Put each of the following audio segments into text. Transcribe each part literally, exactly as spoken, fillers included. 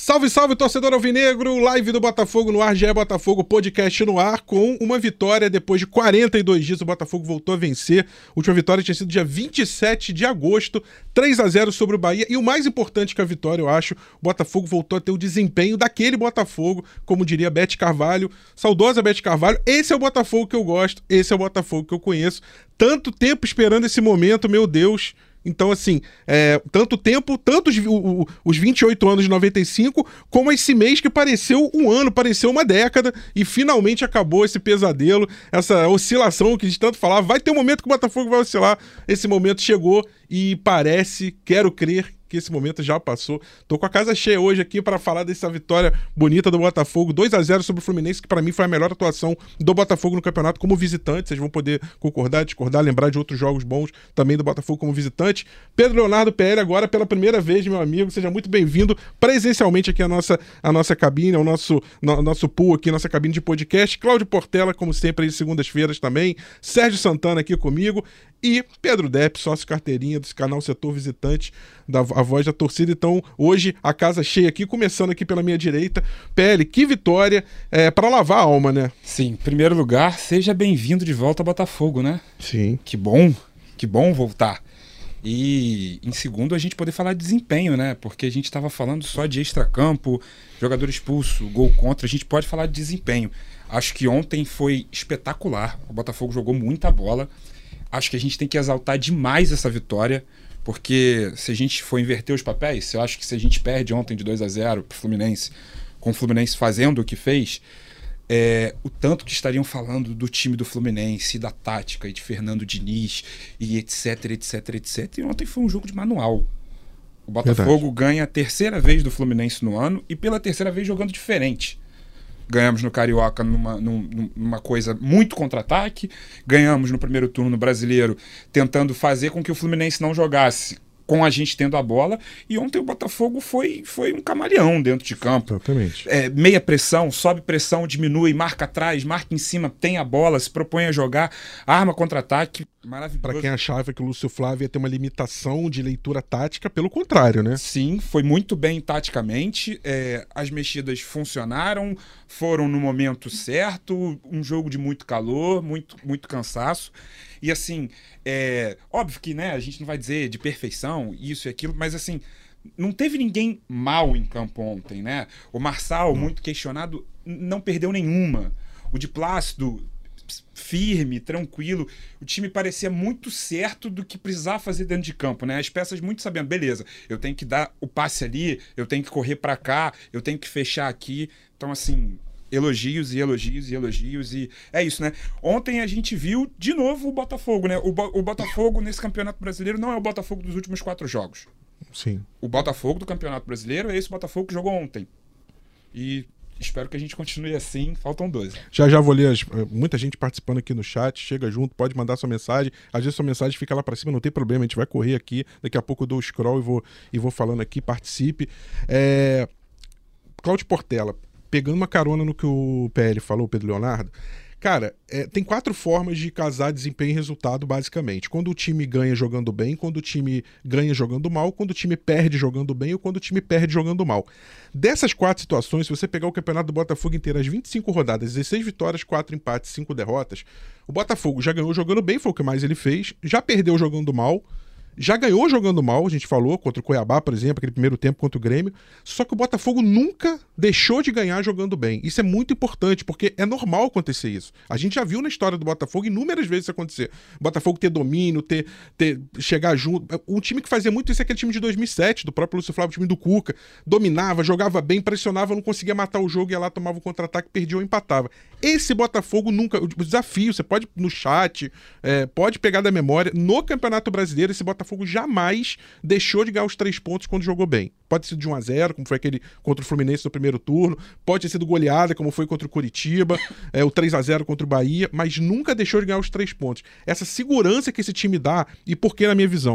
Salve, salve, torcedor alvinegro, live do Botafogo no ar, G E Botafogo, podcast no ar, com uma vitória depois de quarenta e dois dias, o Botafogo voltou a vencer. A última vitória tinha sido dia vinte e sete de agosto, três a zero sobre o Bahia, e o mais importante que a vitória, eu acho, o Botafogo voltou a ter o desempenho daquele Botafogo, como diria Beth Carvalho, saudosa Beth Carvalho. Esse é o Botafogo que eu gosto, esse é o Botafogo que eu conheço, tanto tempo esperando esse momento, meu Deus. Então, assim, é, tanto tempo, tanto os, o, os vinte e oito anos de noventa e cinco, como esse mês que pareceu um ano, pareceu uma década, e finalmente acabou esse pesadelo, essa oscilação que a gente tanto falava. Vai ter um momento que o Botafogo vai oscilar, esse momento chegou e parece, quero crer, que esse momento já passou. Tô com a casa cheia hoje aqui para falar dessa vitória bonita do Botafogo, dois a zero sobre o Fluminense, que para mim foi a melhor atuação do Botafogo no campeonato como visitante. Vocês vão poder concordar, discordar, lembrar de outros jogos bons também do Botafogo como visitante. Pedro Leonardo P L agora pela primeira vez, meu amigo, seja muito bem-vindo presencialmente aqui à nossa, à nossa cabine, ao nosso, no, nosso pool aqui, nossa cabine de podcast. Cláudio Portela, como sempre, aí segundas-feiras também. Sérgio Santana aqui comigo. E Pedro Depp, sócio carteirinha desse canal Setor Visitante, da a voz da torcida. Então, hoje, a casa cheia aqui, começando aqui pela minha direita. P L, que vitória, é, para lavar a alma, né? Sim, em primeiro lugar, seja bem-vindo de volta ao Botafogo, né? Sim. Que bom, que bom voltar. E, em segundo, a gente poder falar de desempenho, né? Porque a gente estava falando só de extracampo, jogador expulso, gol contra, a gente pode falar de desempenho. Acho que ontem foi espetacular, o Botafogo jogou muita bola. Acho que a gente tem que exaltar demais essa vitória, porque se a gente for inverter os papéis, eu acho que se a gente perde ontem de dois a zero pro Fluminense, com o Fluminense fazendo o que fez, é, o tanto que estariam falando do time do Fluminense, da tática, e de Fernando Diniz, e etc, etc, etc. E ontem foi um jogo de manual. O Botafogo Verdade. ganha a terceira vez do Fluminense no ano, e pela terceira vez jogando diferente. Ganhamos no Carioca numa, numa coisa muito contra-ataque. Ganhamos no primeiro turno no Brasileiro tentando fazer com que o Fluminense não jogasse com a gente tendo a bola. E ontem o Botafogo foi, foi um camaleão dentro de campo. Exatamente. É, meia pressão, sobe pressão, diminui, marca atrás, marca em cima, tem a bola, se propõe a jogar, arma contra-ataque. Maravilhoso. Para quem achava que o Lúcio Flávio ia ter uma limitação de leitura tática, pelo contrário, né? Sim, foi muito bem taticamente, é, as mexidas funcionaram, foram no momento certo, um jogo de muito calor, muito, muito cansaço. E assim, é, óbvio que, né, a gente não vai dizer de perfeição, isso e aquilo, mas assim, não teve ninguém mal em campo ontem, né? O Marçal, não. muito questionado, não perdeu nenhuma. O de Plácido, firme, tranquilo. O time parecia muito certo do que precisava fazer dentro de campo, né? As peças muito sabendo, beleza, eu tenho que dar o passe ali, eu tenho que correr para cá, eu tenho que fechar aqui. Então, assim, elogios e elogios e elogios e é isso, né? Ontem a gente viu de novo o Botafogo, né? O, Bo- o Botafogo nesse Campeonato Brasileiro não é o Botafogo dos últimos quatro jogos. Sim. O Botafogo do Campeonato Brasileiro é esse Botafogo que jogou ontem. E espero que a gente continue assim, faltam doze. Já já vou ler as, muita gente participando aqui no chat, chega junto, pode mandar sua mensagem, às vezes sua mensagem fica lá pra cima, não tem problema, a gente vai correr aqui, daqui a pouco eu dou o scroll e vou, e vou falando aqui, participe. É... Cláudio Portela, pegando uma carona no que o P L falou, Pedro Leonardo, cara, é, tem quatro formas de casar desempenho e resultado, basicamente. Quando o time ganha jogando bem, quando o time ganha jogando mal, quando o time perde jogando bem ou quando o time perde jogando mal. Dessas quatro situações, se você pegar o campeonato do Botafogo inteiro, as vinte e cinco rodadas, dezesseis vitórias, quatro empates, cinco derrotas, o Botafogo já ganhou jogando bem, foi o que mais ele fez, já perdeu jogando mal, já ganhou jogando mal, a gente falou, contra o Cuiabá, por exemplo, aquele primeiro tempo contra o Grêmio, só que o Botafogo nunca deixou de ganhar jogando bem. Isso é muito importante, porque é normal acontecer isso. A gente já viu na história do Botafogo inúmeras vezes isso acontecer. O Botafogo ter domínio, ter, ter, chegar junto. Um time que fazia muito isso é aquele time de dois mil e sete, do próprio Lúcio Flávio, o time do Cuca. Dominava, jogava bem, pressionava, não conseguia matar o jogo, ia lá, tomava o contra-ataque, perdia ou empatava. Esse Botafogo nunca... O desafio, você pode no chat, é, pode pegar da memória, no Campeonato Brasileiro, esse Botafogo jamais deixou de ganhar os três pontos quando jogou bem. Pode ser de um a zero, como foi aquele contra o Fluminense no primeiro turno, pode ter sido goleada, como foi contra o Curitiba, é, o três a zero contra o Bahia, mas nunca deixou de ganhar os três pontos. Essa segurança que esse time dá, e por que, na minha visão?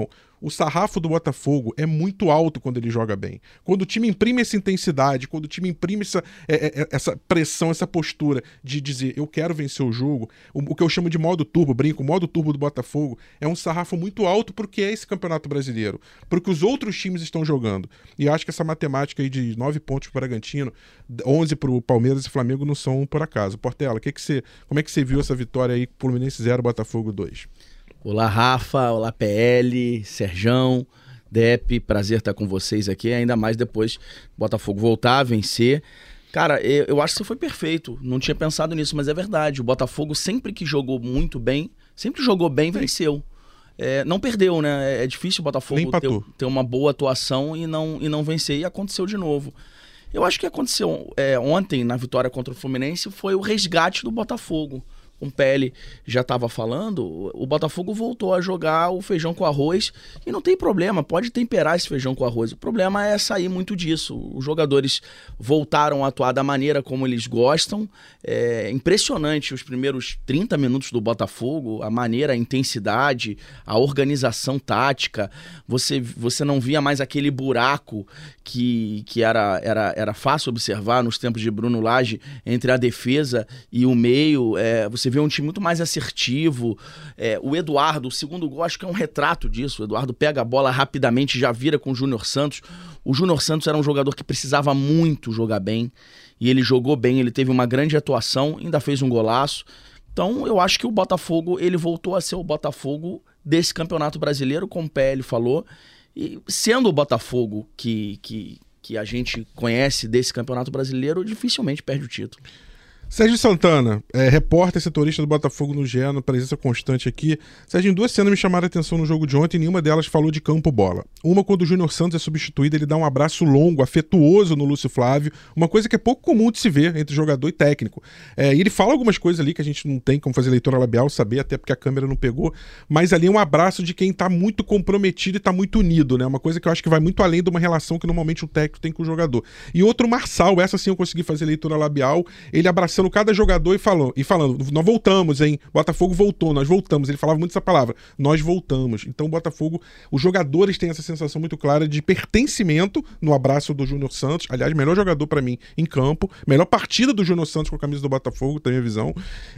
o sarrafo do Botafogo é muito alto quando ele joga bem. Quando o time imprime essa intensidade, quando o time imprime essa, é, é, essa pressão, essa postura de dizer, eu quero vencer o jogo, o, o que eu chamo de modo turbo, brinco, o modo turbo do Botafogo é um sarrafo muito alto porque é esse Campeonato Brasileiro, porque os outros times estão jogando. E eu acho que essa matemática aí de nove pontos para o Bragantino, onze para o Palmeiras e Flamengo não são por acaso. Portela, que que você, como é que você viu essa vitória aí, Fluminense zero, Botafogo dois? Olá, Rafa, olá, P L, Serjão, Depp, prazer estar com vocês aqui, ainda mais depois Botafogo voltar a vencer. Cara, eu, eu acho que você foi perfeito, não tinha pensado nisso, mas é verdade, o Botafogo sempre que jogou muito bem, sempre jogou bem, venceu. É, não perdeu, né? É difícil o Botafogo ter, ter uma boa atuação e não, e não vencer, e aconteceu de novo. Eu acho que aconteceu é, ontem, na vitória contra o Fluminense, foi o resgate do Botafogo. O P L já estava falando, o Botafogo voltou a jogar o feijão com arroz e não tem problema, pode temperar esse feijão com arroz. O problema é sair muito disso. Os jogadores voltaram a atuar da maneira como eles gostam. É impressionante os primeiros trinta minutos do Botafogo, a maneira, a intensidade, a organização tática. Você, você não via mais aquele buraco que, que era, era, era fácil observar nos tempos de Bruno Lage entre a defesa e o meio. É, você vê um time muito mais assertivo. É, o Eduardo, o segundo gol, acho que é um retrato disso. O Eduardo pega a bola rapidamente, já vira com o Júnior Santos. O Júnior Santos era um jogador que precisava muito jogar bem. E ele jogou bem, ele teve uma grande atuação, ainda fez um golaço. Então eu acho que o Botafogo, ele voltou a ser o Botafogo desse Campeonato Brasileiro, como o P L falou. E sendo o Botafogo que, que, que a gente conhece desse Campeonato Brasileiro, dificilmente perde o título. Sérgio Santana, é, repórter setorista do Botafogo no G E, presença constante aqui. Sérgio, duas cenas me chamaram a atenção no jogo de ontem e nenhuma delas falou de campo-bola. Uma, quando o Júnior Santos é substituído, ele dá um abraço longo, afetuoso no Lúcio Flávio, uma coisa que é pouco comum de se ver entre jogador e técnico. É, e ele fala algumas coisas ali que a gente não tem como fazer leitura labial, saber, até porque a câmera não pegou, mas ali é um abraço de quem tá muito comprometido e tá muito unido, né? Uma coisa que eu acho que vai muito além de uma relação que normalmente o técnico tem com o jogador. E outro, Marçal, essa sim eu consegui fazer leitura labial, ele abraçando cada jogador e, falou, e falando, nós voltamos, hein? Botafogo voltou, nós voltamos. Ele falava muito essa palavra, nós voltamos. Então o Botafogo, os jogadores têm essa sensação muito clara de pertencimento no abraço do Júnior Santos. Aliás, melhor jogador pra mim em campo, melhor partida do Júnior Santos com a camisa do Botafogo, tem a visão.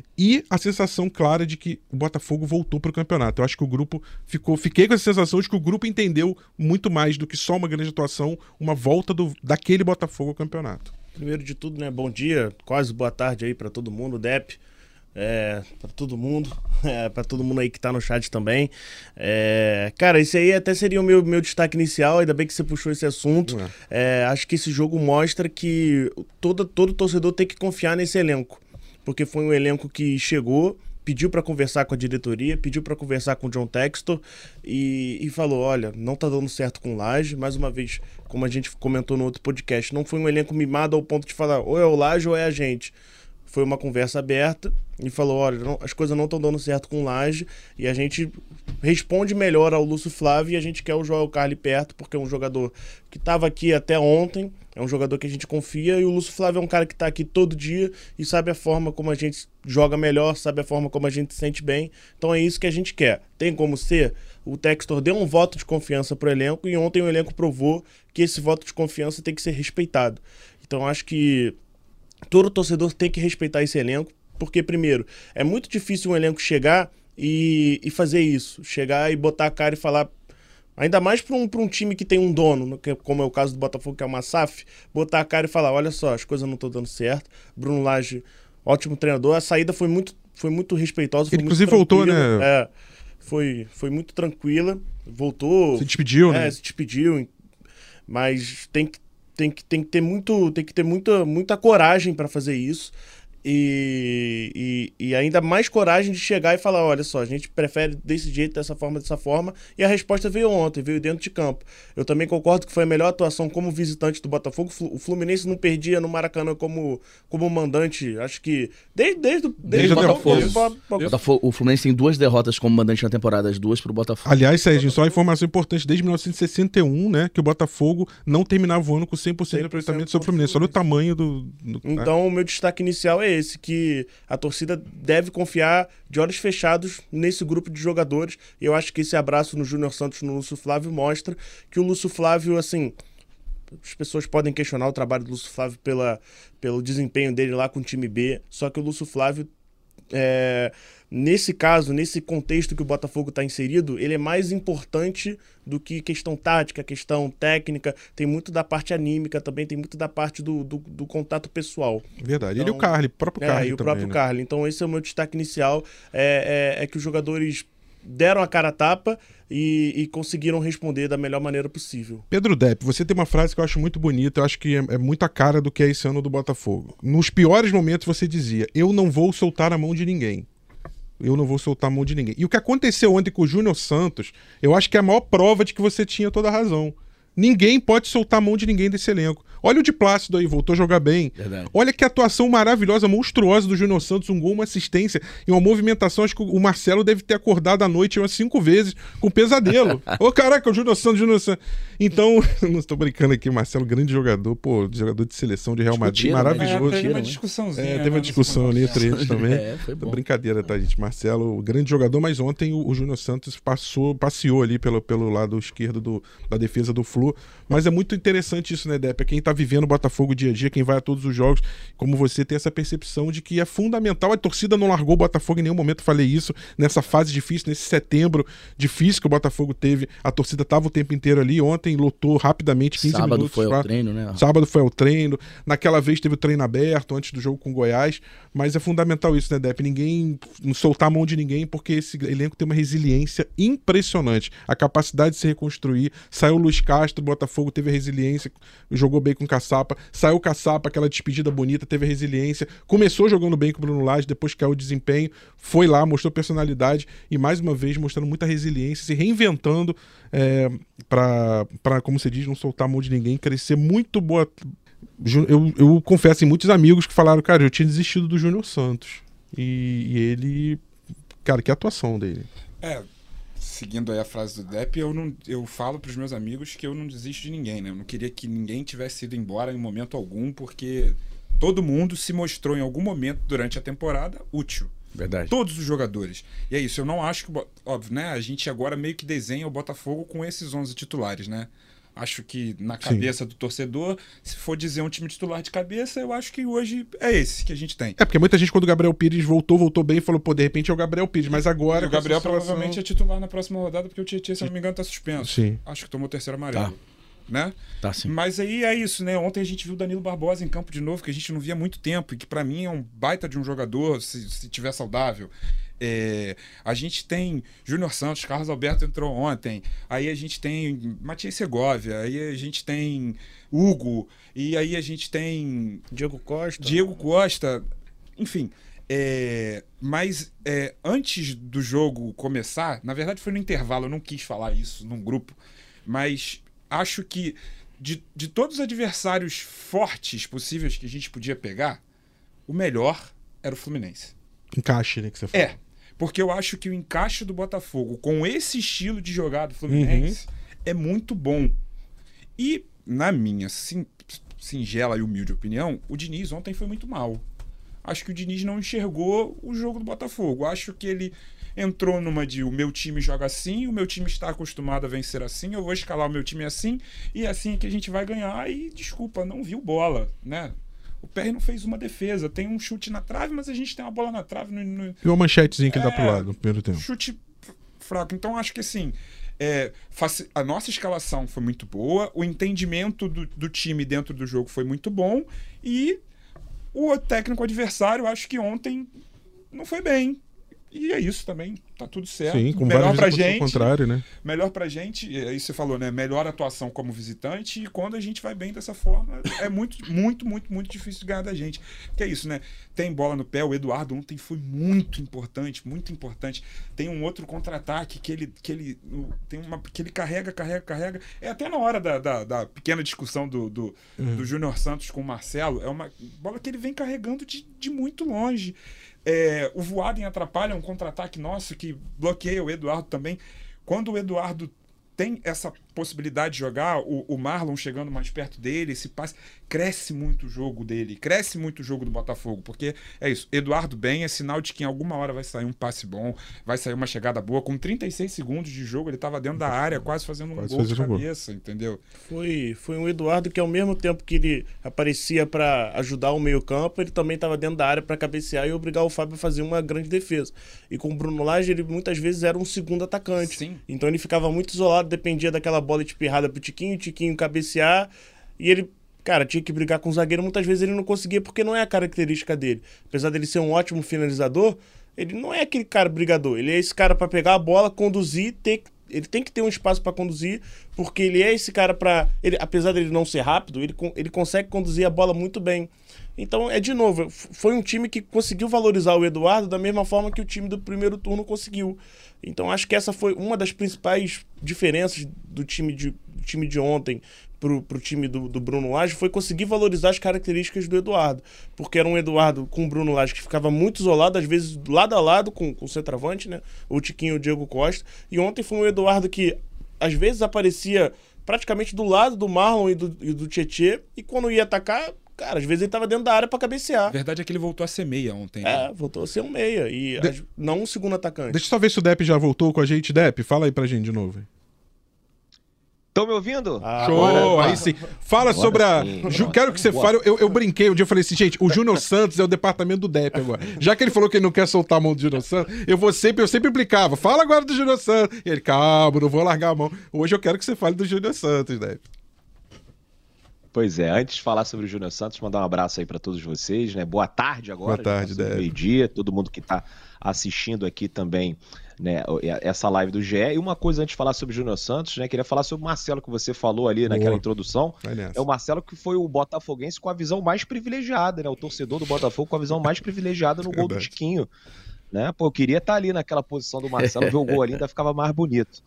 E a sensação clara de que o Botafogo voltou pro campeonato. Eu acho que o grupo ficou, fiquei com essa sensação de que o grupo entendeu muito mais do que só uma grande atuação, uma volta do, daquele Botafogo ao campeonato. Primeiro de tudo, né, bom dia, quase boa tarde aí para todo mundo, Depp, é, para todo mundo, é, para todo mundo aí que tá no chat também. É, cara, esse aí até seria o meu, meu destaque inicial, ainda bem que você puxou esse assunto. É. É, acho que esse jogo mostra que todo, todo torcedor tem que confiar nesse elenco, porque foi um elenco que chegou, pediu para conversar com a diretoria, pediu para conversar com o John Textor e, e falou, olha, não tá dando certo com o Lage, mais uma vez, como a gente comentou no outro podcast, não foi um elenco mimado ao ponto de falar ou é o Lage ou é a gente. Foi uma conversa aberta e falou, olha, não, as coisas não estão dando certo com o Lage e a gente responde melhor ao Lúcio Flávio e a gente quer o Joel Carli perto, porque é um jogador que estava aqui até ontem, é um jogador que a gente confia e o Lúcio Flávio é um cara que está aqui todo dia e sabe a forma como a gente joga melhor, sabe a forma como a gente se sente bem. Então é isso que a gente quer. Tem como ser? O Textor deu um voto de confiança para o elenco e ontem o elenco provou que esse voto de confiança tem que ser respeitado. Então acho que todo torcedor tem que respeitar esse elenco, porque primeiro, é muito difícil um elenco chegar e, e fazer isso, chegar e botar a cara e falar, ainda mais para um, para um time que tem um dono, como é o caso do Botafogo, que é uma S A F, botar a cara e falar, olha só, as coisas não estão dando certo, Bruno Lage, ótimo treinador, a saída foi muito, foi muito respeitosa. Ele foi inclusive muito voltou, né? É, foi, foi muito tranquila, voltou. Se despediu, é, né? Se despediu, mas tem que, tem que, tem que ter, muito, tem que ter muita, muita coragem para fazer isso. E, e, e ainda mais coragem de chegar e falar, olha só, a gente prefere desse jeito, dessa forma, dessa forma, e a resposta veio ontem, veio dentro de campo. Eu também concordo que foi a melhor atuação como visitante do Botafogo. O Fluminense não perdia no Maracanã como, como mandante, acho que desde, desde, desde, desde o Botafogo. Botafogo. Botafogo. O Fluminense tem duas derrotas como mandante na temporada, as duas pro Botafogo. Aliás, Sérgio, só uma informação importante, desde mil novecentos e sessenta e um, né, que o Botafogo não terminava o ano com cem por cento de aproveitamento sobre o Fluminense, olha o tamanho do... do então, o meu destaque inicial é esse, que a torcida deve confiar de olhos fechados nesse grupo de jogadores. E eu acho que esse abraço no Júnior Santos, no Lúcio Flávio, mostra que o Lúcio Flávio, assim... As pessoas podem questionar o trabalho do Lúcio Flávio pela, pelo desempenho dele lá com o time B, só que o Lúcio Flávio, é, nesse caso, nesse contexto que o Botafogo está inserido, ele é mais importante do que questão tática, questão técnica, tem muito da parte anímica também, tem muito da parte do, do, do contato pessoal. Verdade. Então, ele e o Carly, o próprio é, Carly e o também, próprio né? Carly. Então esse é o meu destaque inicial, é, é, é que os jogadores deram a cara a tapa e, e conseguiram responder da melhor maneira possível. Pedro Depp, você tem uma frase que eu acho muito bonita, eu acho que é, é muito a cara do que é esse ano do Botafogo. Nos piores momentos você dizia, eu não vou soltar a mão de ninguém. Eu não vou soltar a mão de ninguém. E o que aconteceu ontem com o Júnior Santos, eu acho que é a maior prova de que você tinha toda a razão. Ninguém pode soltar a mão de ninguém desse elenco. Olha o de Plácido aí, voltou a jogar bem. Verdade. Olha que atuação maravilhosa, monstruosa do Júnior Santos, um gol, uma assistência e uma movimentação. Acho que o Marcelo deve ter acordado à noite umas cinco vezes com pesadelo. Ô, caraca, o Júnior Santos, Júnior Santos. Então, não estou brincando aqui, o Marcelo, grande jogador, pô, jogador de seleção de Real Madrid, Discutiram, né? maravilhoso. É, teve uma né? discussãozinha. É, né, teve uma nesse discussão ali momento. entre eles também. É, foi bom. Brincadeira, tá, gente? Marcelo, grande jogador, mas ontem o, o Júnior Santos passou, passeou ali pelo, pelo lado esquerdo do, da defesa do Flu. Mas é muito interessante isso, né, Depp? É quem tá vivendo o Botafogo dia a dia, quem vai a todos os jogos, como você tem essa percepção de que é fundamental. A torcida não largou o Botafogo em nenhum momento, falei isso, nessa fase difícil, nesse setembro difícil que o Botafogo teve. A torcida tava o tempo inteiro ali, ontem lotou rapidamente, quinze Sábado minutos. foi ao pra... treino, né? Sábado foi ao treino. Naquela vez teve o treino aberto antes do jogo com o Goiás. Mas é fundamental isso, né, Depp? Ninguém não soltar a mão de ninguém, porque esse elenco tem uma resiliência impressionante. A capacidade de se reconstruir. Saiu o Luiz Castro, o Botafogo teve a resiliência, jogou bem com o Caçapa. Saiu o Caçapa, aquela despedida bonita, teve a resiliência. Começou jogando bem com o Bruno Lage, depois caiu o desempenho. Foi lá, mostrou personalidade e, mais uma vez, mostrando muita resiliência, se reinventando é, para, como você diz, não soltar a mão de ninguém, crescer muito boa. Eu, eu confesso em muitos amigos que falaram, cara, eu tinha desistido do Júnior Santos. E, e ele... Cara, que atuação dele. É, seguindo aí a frase do Depp, eu, não, eu falo pros meus amigos que eu não desisto de ninguém, né? Eu não queria que ninguém tivesse ido embora em momento algum, porque todo mundo se mostrou em algum momento durante a temporada útil. Verdade. Todos os jogadores. E é isso, eu não acho que... Óbvio, né? A gente agora meio que desenha o Botafogo com esses onze titulares, né? Acho que na cabeça Sim. do torcedor, se for dizer um time titular de cabeça, eu acho que hoje é esse que a gente tem. É, porque muita gente, quando o Gabriel Pires voltou, voltou bem e falou, pô, de repente é o Gabriel Pires, mas agora... E o Gabriel provavelmente é titular na próxima rodada, porque o Tietchan, se não me engano, tá suspenso. Sim. Acho que tomou o terceiro amarelo. Tá. Né? Tá, sim. Mas aí é isso, né? Ontem a gente viu o Danilo Barbosa em campo de novo, que a gente não via há muito tempo, e que pra mim é um baita de um jogador, se, se tiver saudável. É, a gente tem Júnior Santos, Carlos Alberto entrou ontem, aí a gente tem Matias Segovia, aí a gente tem Hugo, e aí a gente tem Diego Costa. Diego Costa, enfim. É, mas é, antes do jogo começar, na verdade foi no intervalo, eu não quis falar isso num grupo, mas acho que de, de todos os adversários fortes possíveis que a gente podia pegar, o melhor era o Fluminense. Encaixe, né, que você falou. É, porque eu acho que o encaixe do Botafogo com esse estilo de jogar do Fluminense uhum. é muito bom. E, na minha sim, singela e humilde opinião, o Diniz ontem foi muito mal. Acho que o Diniz não enxergou o jogo do Botafogo. Acho que ele entrou numa de o meu time joga assim, o meu time está acostumado a vencer assim, eu vou escalar o meu time assim, e é assim que a gente vai ganhar. E, desculpa, não viu bola, né? O P R não fez uma defesa, tem um chute na trave, mas a gente tem uma bola na trave. No, no... E uma manchetezinha que é, dá pro lado no primeiro tempo. Chute fraco. Então, acho que assim, é, a nossa escalação foi muito boa, o entendimento do, do time dentro do jogo foi muito bom, e o técnico adversário, acho que ontem não foi bem. E é isso também, tá tudo certo. Sim, com melhor pra várias vezes gente, ao contrário, né? Melhor pra gente, aí você falou, né? Melhor atuação como visitante, e quando a gente vai bem dessa forma, é muito, muito, muito, muito difícil de ganhar da gente. Que é isso, né? Tem bola no pé, o Eduardo ontem foi muito importante, muito importante. Tem um outro contra-ataque que ele, que ele, tem uma, que ele carrega, carrega, carrega. É até na hora da, da, da pequena discussão do, do, uhum. do Júnior Santos com o Marcelo, é uma bola que ele vem carregando de, de muito longe. É, o Voaden atrapalha um contra-ataque nosso que bloqueia o Eduardo também. Quando o Eduardo tem essa possibilidade de jogar, o, o Marlon chegando mais perto dele, esse passe, cresce muito o jogo dele, cresce muito o jogo do Botafogo, porque é isso, Eduardo bem é sinal de que em alguma hora vai sair um passe bom, vai sair uma chegada boa, com trinta e seis segundos de jogo, ele estava dentro da área, quase fazendo um quase gol de um cabeça, gol. Entendeu? Foi, foi um Eduardo que ao mesmo tempo que ele aparecia para ajudar o meio campo, ele também estava dentro da área para cabecear e obrigar o Fábio a fazer uma grande defesa. E com o Bruno Lage, ele muitas vezes era um segundo atacante. Sim. Então ele ficava muito isolado, dependia daquela bola espirrada pro Tiquinho, o Tiquinho cabecear, e ele, cara, tinha que brigar com o zagueiro, muitas vezes ele não conseguia, porque não é a característica dele. Apesar dele ser um ótimo finalizador, ele não é aquele cara brigador, ele é esse cara para pegar a bola, conduzir, ter, ele tem que ter um espaço para conduzir, porque ele é esse cara para, ele, apesar dele não ser rápido, ele, ele consegue conduzir a bola muito bem. Então, é de novo, foi um time que conseguiu valorizar o Eduardo da mesma forma que o time do primeiro turno conseguiu. Então, acho que essa foi uma das principais diferenças do time de, do time de ontem pro, pro time do, do Bruno Lage, foi conseguir valorizar as características do Eduardo. Porque era um Eduardo com o Bruno Lage que ficava muito isolado, às vezes lado a lado com, com o centroavante, né? O Tiquinho e o Diego Costa. E ontem foi um Eduardo que, às vezes, aparecia praticamente do lado do Marlon e do, e do Tietê, e quando ia atacar... Cara, às vezes ele tava dentro da área pra cabecear. A verdade é que ele voltou a ser meia ontem. Né? É, voltou a ser um meia. E De... as... não um segundo atacante. Deixa eu só ver se o Depp já voltou com a gente. Depp, fala aí pra gente de novo. Estão me ouvindo? Ah, Show, agora, aí sim. Fala agora sobre a... Sim, Ju... Quero que você Boa. fale... Eu, eu brinquei um dia, eu falei assim, gente, o Júnior Santos é o departamento do Depp agora. Já que ele falou que ele não quer soltar a mão do Júnior Santos, eu vou sempre, eu sempre implicava. Fala agora do Júnior Santos. E ele, calma, não vou largar a mão. Hoje eu quero que você fale do Júnior Santos, Depp. Pois é, antes de falar sobre o Júnior Santos, mandar um abraço aí para todos vocês, né? Boa tarde agora. Boa tarde, Depp. Meio-dia, todo mundo que está assistindo aqui também, né, essa live do G E. E uma coisa antes de falar sobre o Júnior Santos, né? Queria falar sobre o Marcelo que você falou ali naquela Boa. introdução. É o Marcelo que foi o botafoguense com a visão mais privilegiada, né? O torcedor do Botafogo com a visão mais privilegiada no gol do Tiquinho. Né? Pô, eu queria estar ali naquela posição do Marcelo, ver o gol ali ainda ficava mais bonito.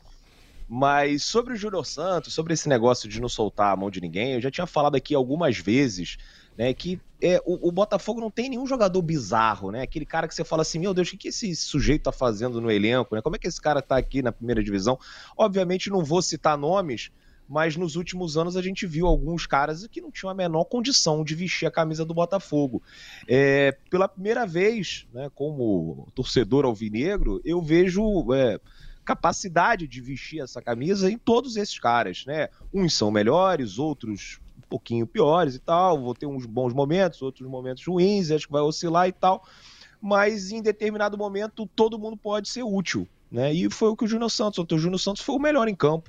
Mas sobre o Júnior Santos, sobre esse negócio de não soltar a mão de ninguém, eu já tinha falado aqui algumas vezes, né, que é, o, o Botafogo não tem nenhum jogador bizarro, né? Aquele cara que você fala assim, meu Deus, o que, que esse sujeito tá fazendo no elenco, né? Como é que esse cara tá aqui na primeira divisão? Obviamente não vou citar nomes, mas nos últimos anos a gente viu alguns caras que não tinham a menor condição de vestir a camisa do Botafogo. É, pela primeira vez, né, como torcedor alvinegro, eu vejo... É, capacidade de vestir essa camisa em todos esses caras, né? Uns são melhores, outros um pouquinho piores e tal, vou ter uns bons momentos, outros momentos ruins, acho que vai oscilar e tal, mas em determinado momento todo mundo pode ser útil, né? E foi o que o Júnior Santos, o Júnior Santos foi o melhor em campo,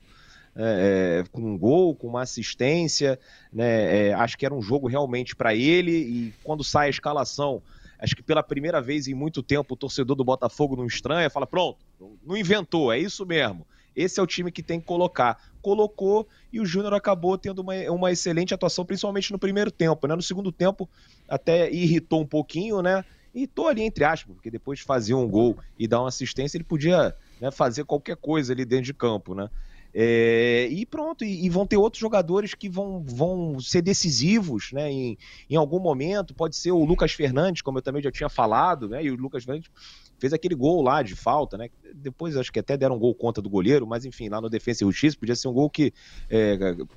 é, com um gol, com uma assistência, né? É, acho que era um jogo realmente para ele, e quando sai a escalação, acho que pela primeira vez em muito tempo o torcedor do Botafogo não estranha, fala, pronto, não inventou, é isso mesmo. Esse é o time que tem que colocar. Colocou e o Júnior acabou tendo uma, uma excelente atuação, principalmente no primeiro tempo, né? No segundo tempo até irritou um pouquinho, né? Irritou ali entre aspas, porque depois de fazer um gol e dar uma assistência, ele podia, né, fazer qualquer coisa ali dentro de campo, né? É, e pronto, e, e vão ter outros jogadores que vão, vão ser decisivos, né, em, em algum momento. Pode ser o Lucas Fernandes, como eu também já tinha falado, né, e o Lucas Fernandes fez aquele gol lá de falta, né, depois acho que até deram um gol contra do goleiro, mas enfim, lá no Defensa e Justiça podia ser um gol que é,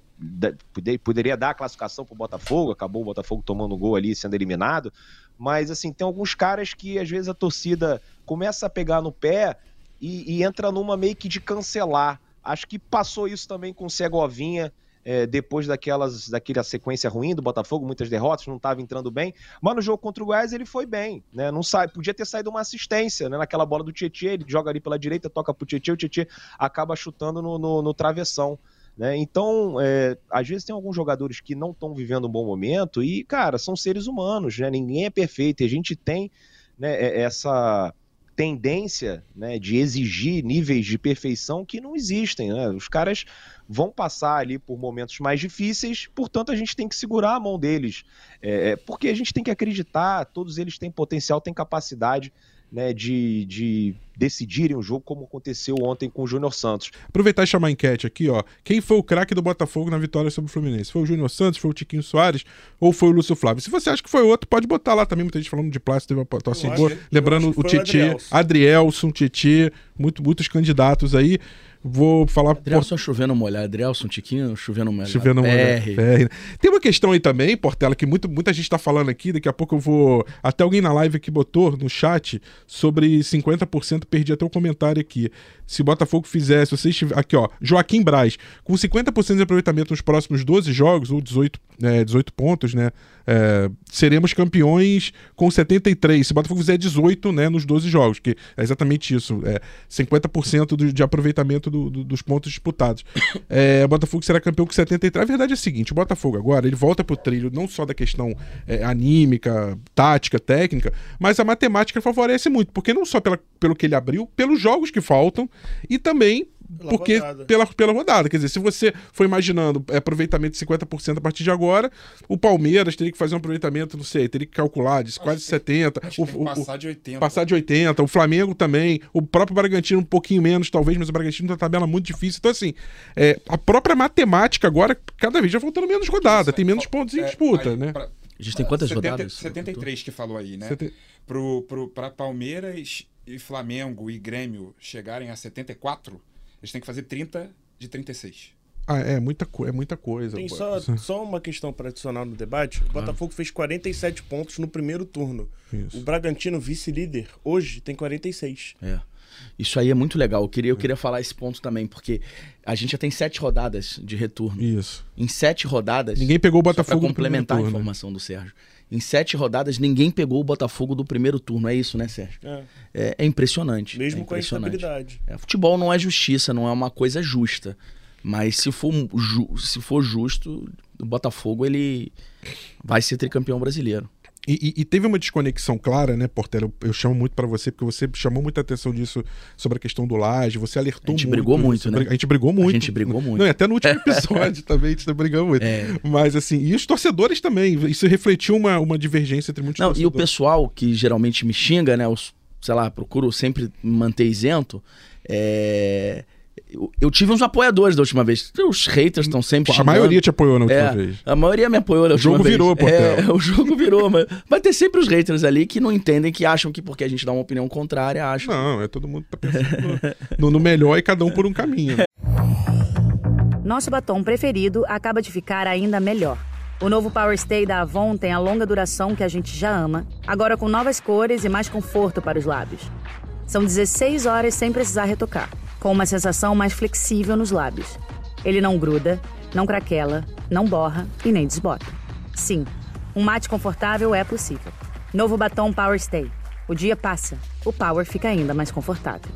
poderia dar a classificação pro Botafogo, acabou o Botafogo tomando um gol ali, sendo eliminado, mas assim, tem alguns caras que às vezes a torcida começa a pegar no pé e, e entra numa meio que de cancelar. Acho que passou isso também com o Segovinha, é, depois daquelas, daquela sequência ruim do Botafogo, muitas derrotas, não estava entrando bem, mas no jogo contra o Goiás ele foi bem, né? Não sai, podia ter saído uma assistência, né? Naquela bola do Tietê, ele joga ali pela direita, toca pro Tietê, o Tietê acaba chutando no, no, no travessão, né? Então, é, às vezes tem alguns jogadores que não estão vivendo um bom momento e, cara, são seres humanos, né? Ninguém é perfeito e a gente tem, né, essa... tendência, né, de exigir níveis de perfeição que não existem, né? Os caras vão passar ali por momentos mais difíceis, portanto a gente tem que segurar a mão deles, é, porque a gente tem que acreditar, todos eles têm potencial, têm capacidade, né, de, de decidirem o jogo, como aconteceu ontem com o Júnior Santos. Aproveitar e chamar a enquete aqui, ó. Quem foi o craque do Botafogo na vitória sobre o Fluminense? Foi o Júnior Santos, foi o Tiquinho Soares ou foi o Lúcio Flávio? Se você acha que foi outro, pode botar lá também. Muita gente falando de Plástico, teve uma atuação boa. Lembrando o Tietê, Adrielson, Tietê, muito, muitos candidatos aí. Vou falar... Adrielson chovendo molhado, Adrielson, Tiquinho chovendo molhado. Chovendo molhado. Tem uma questão aí também, Portela, que muito, muita gente tá falando aqui, daqui a pouco eu vou... Até alguém na live aqui botou no chat sobre cinquenta por cento, perdi até o comentário aqui. Se o Botafogo fizesse, vocês tiver... Aqui, ó, Joaquim Braz, com cinquenta por cento de aproveitamento nos próximos doze jogos, ou dezoito, é, dezoito pontos, né? É, seremos campeões com setenta e três. Se o Botafogo fizer dezoito, né, nos doze jogos, que é exatamente isso, é cinquenta por cento do, de aproveitamento do, do, dos pontos disputados. É, o Botafogo será campeão com setenta e três. A verdade é a seguinte, o Botafogo agora, ele volta pro trilho não só da questão é, anímica, tática, técnica, mas a matemática favorece muito, porque não só pela, pelo que ele abriu, pelos jogos que faltam e também Pela porque rodada. Pela, pela rodada. Quer dizer, se você for imaginando é, aproveitamento de cinquenta por cento a partir de agora, o Palmeiras teria que fazer um aproveitamento, não sei, teria que calcular de quase setenta por cento. Acho que o, passar de oitenta por cento. Passar de oitenta por cento. O Flamengo também. O próprio Bragantino um pouquinho menos, talvez, mas o Bragantino tem uma tabela muito difícil. Então, assim, é, a própria matemática agora, cada vez já faltando menos rodada. Tem menos pontos em é, disputa, aí, né? Pra... A gente tem quantas setenta, rodadas? setenta e três que falou aí, né? Seten... Pro, pro, pra Palmeiras e Flamengo e Grêmio chegarem a setenta e quatro, eles têm que fazer trinta de trinta e seis. Ah, é muita, é muita coisa. Tem só, só uma questão para adicionar no debate. O Botafogo ah. fez quarenta e sete pontos no primeiro turno. Isso. O Bragantino, vice-líder, hoje tem quarenta e seis. É. Isso aí é muito legal. Eu queria, eu queria falar esse ponto também, porque a gente já tem sete rodadas de retorno. Isso. Em sete rodadas... Ninguém pegou o Botafogo para complementar turno, a informação né? do Sérgio. Em sete rodadas, ninguém pegou o Botafogo do primeiro turno. É isso, né, Sérgio? É, é, é impressionante. Mesmo é impressionante. com a instabilidade. É, futebol não é justiça, não é uma coisa justa. Mas se for, ju se for justo, o Botafogo ele vai ser tricampeão brasileiro. E, e, e teve uma desconexão clara, né, Portela? Eu, eu chamo muito pra você, porque você chamou muita atenção disso sobre a questão do Laje, você alertou muito. A gente muito, brigou muito, né? A gente brigou muito. A gente brigou muito. Não, até no último episódio também a gente brigou muito. É. Mas assim, e os torcedores também, isso refletiu uma, uma divergência entre muitos Não, torcedores. E o pessoal que geralmente me xinga, né, os, sei lá, procuro sempre me manter isento, é... Eu, eu tive uns apoiadores da última vez. Os haters estão sempre xingando. A maioria te apoiou na última é, vez. A maioria me apoiou na última vez. O jogo virou, Portela. É, o jogo virou, mas vai ter sempre os haters ali que não entendem, que acham que porque a gente dá uma opinião contrária, acham. Não, é todo mundo tá pensando no, no melhor e cada um por um caminho. Né? Nosso batom preferido acaba de ficar ainda melhor. O novo Power Stay da Avon tem a longa duração que a gente já ama, agora com novas cores e mais conforto para os lábios. São dezesseis horas sem precisar retocar, com uma sensação mais flexível nos lábios. Ele não gruda, não craquela, não borra e nem desbota. Sim, um mate confortável é possível. Novo batom Power Stay. O dia passa, o Power fica ainda mais confortável.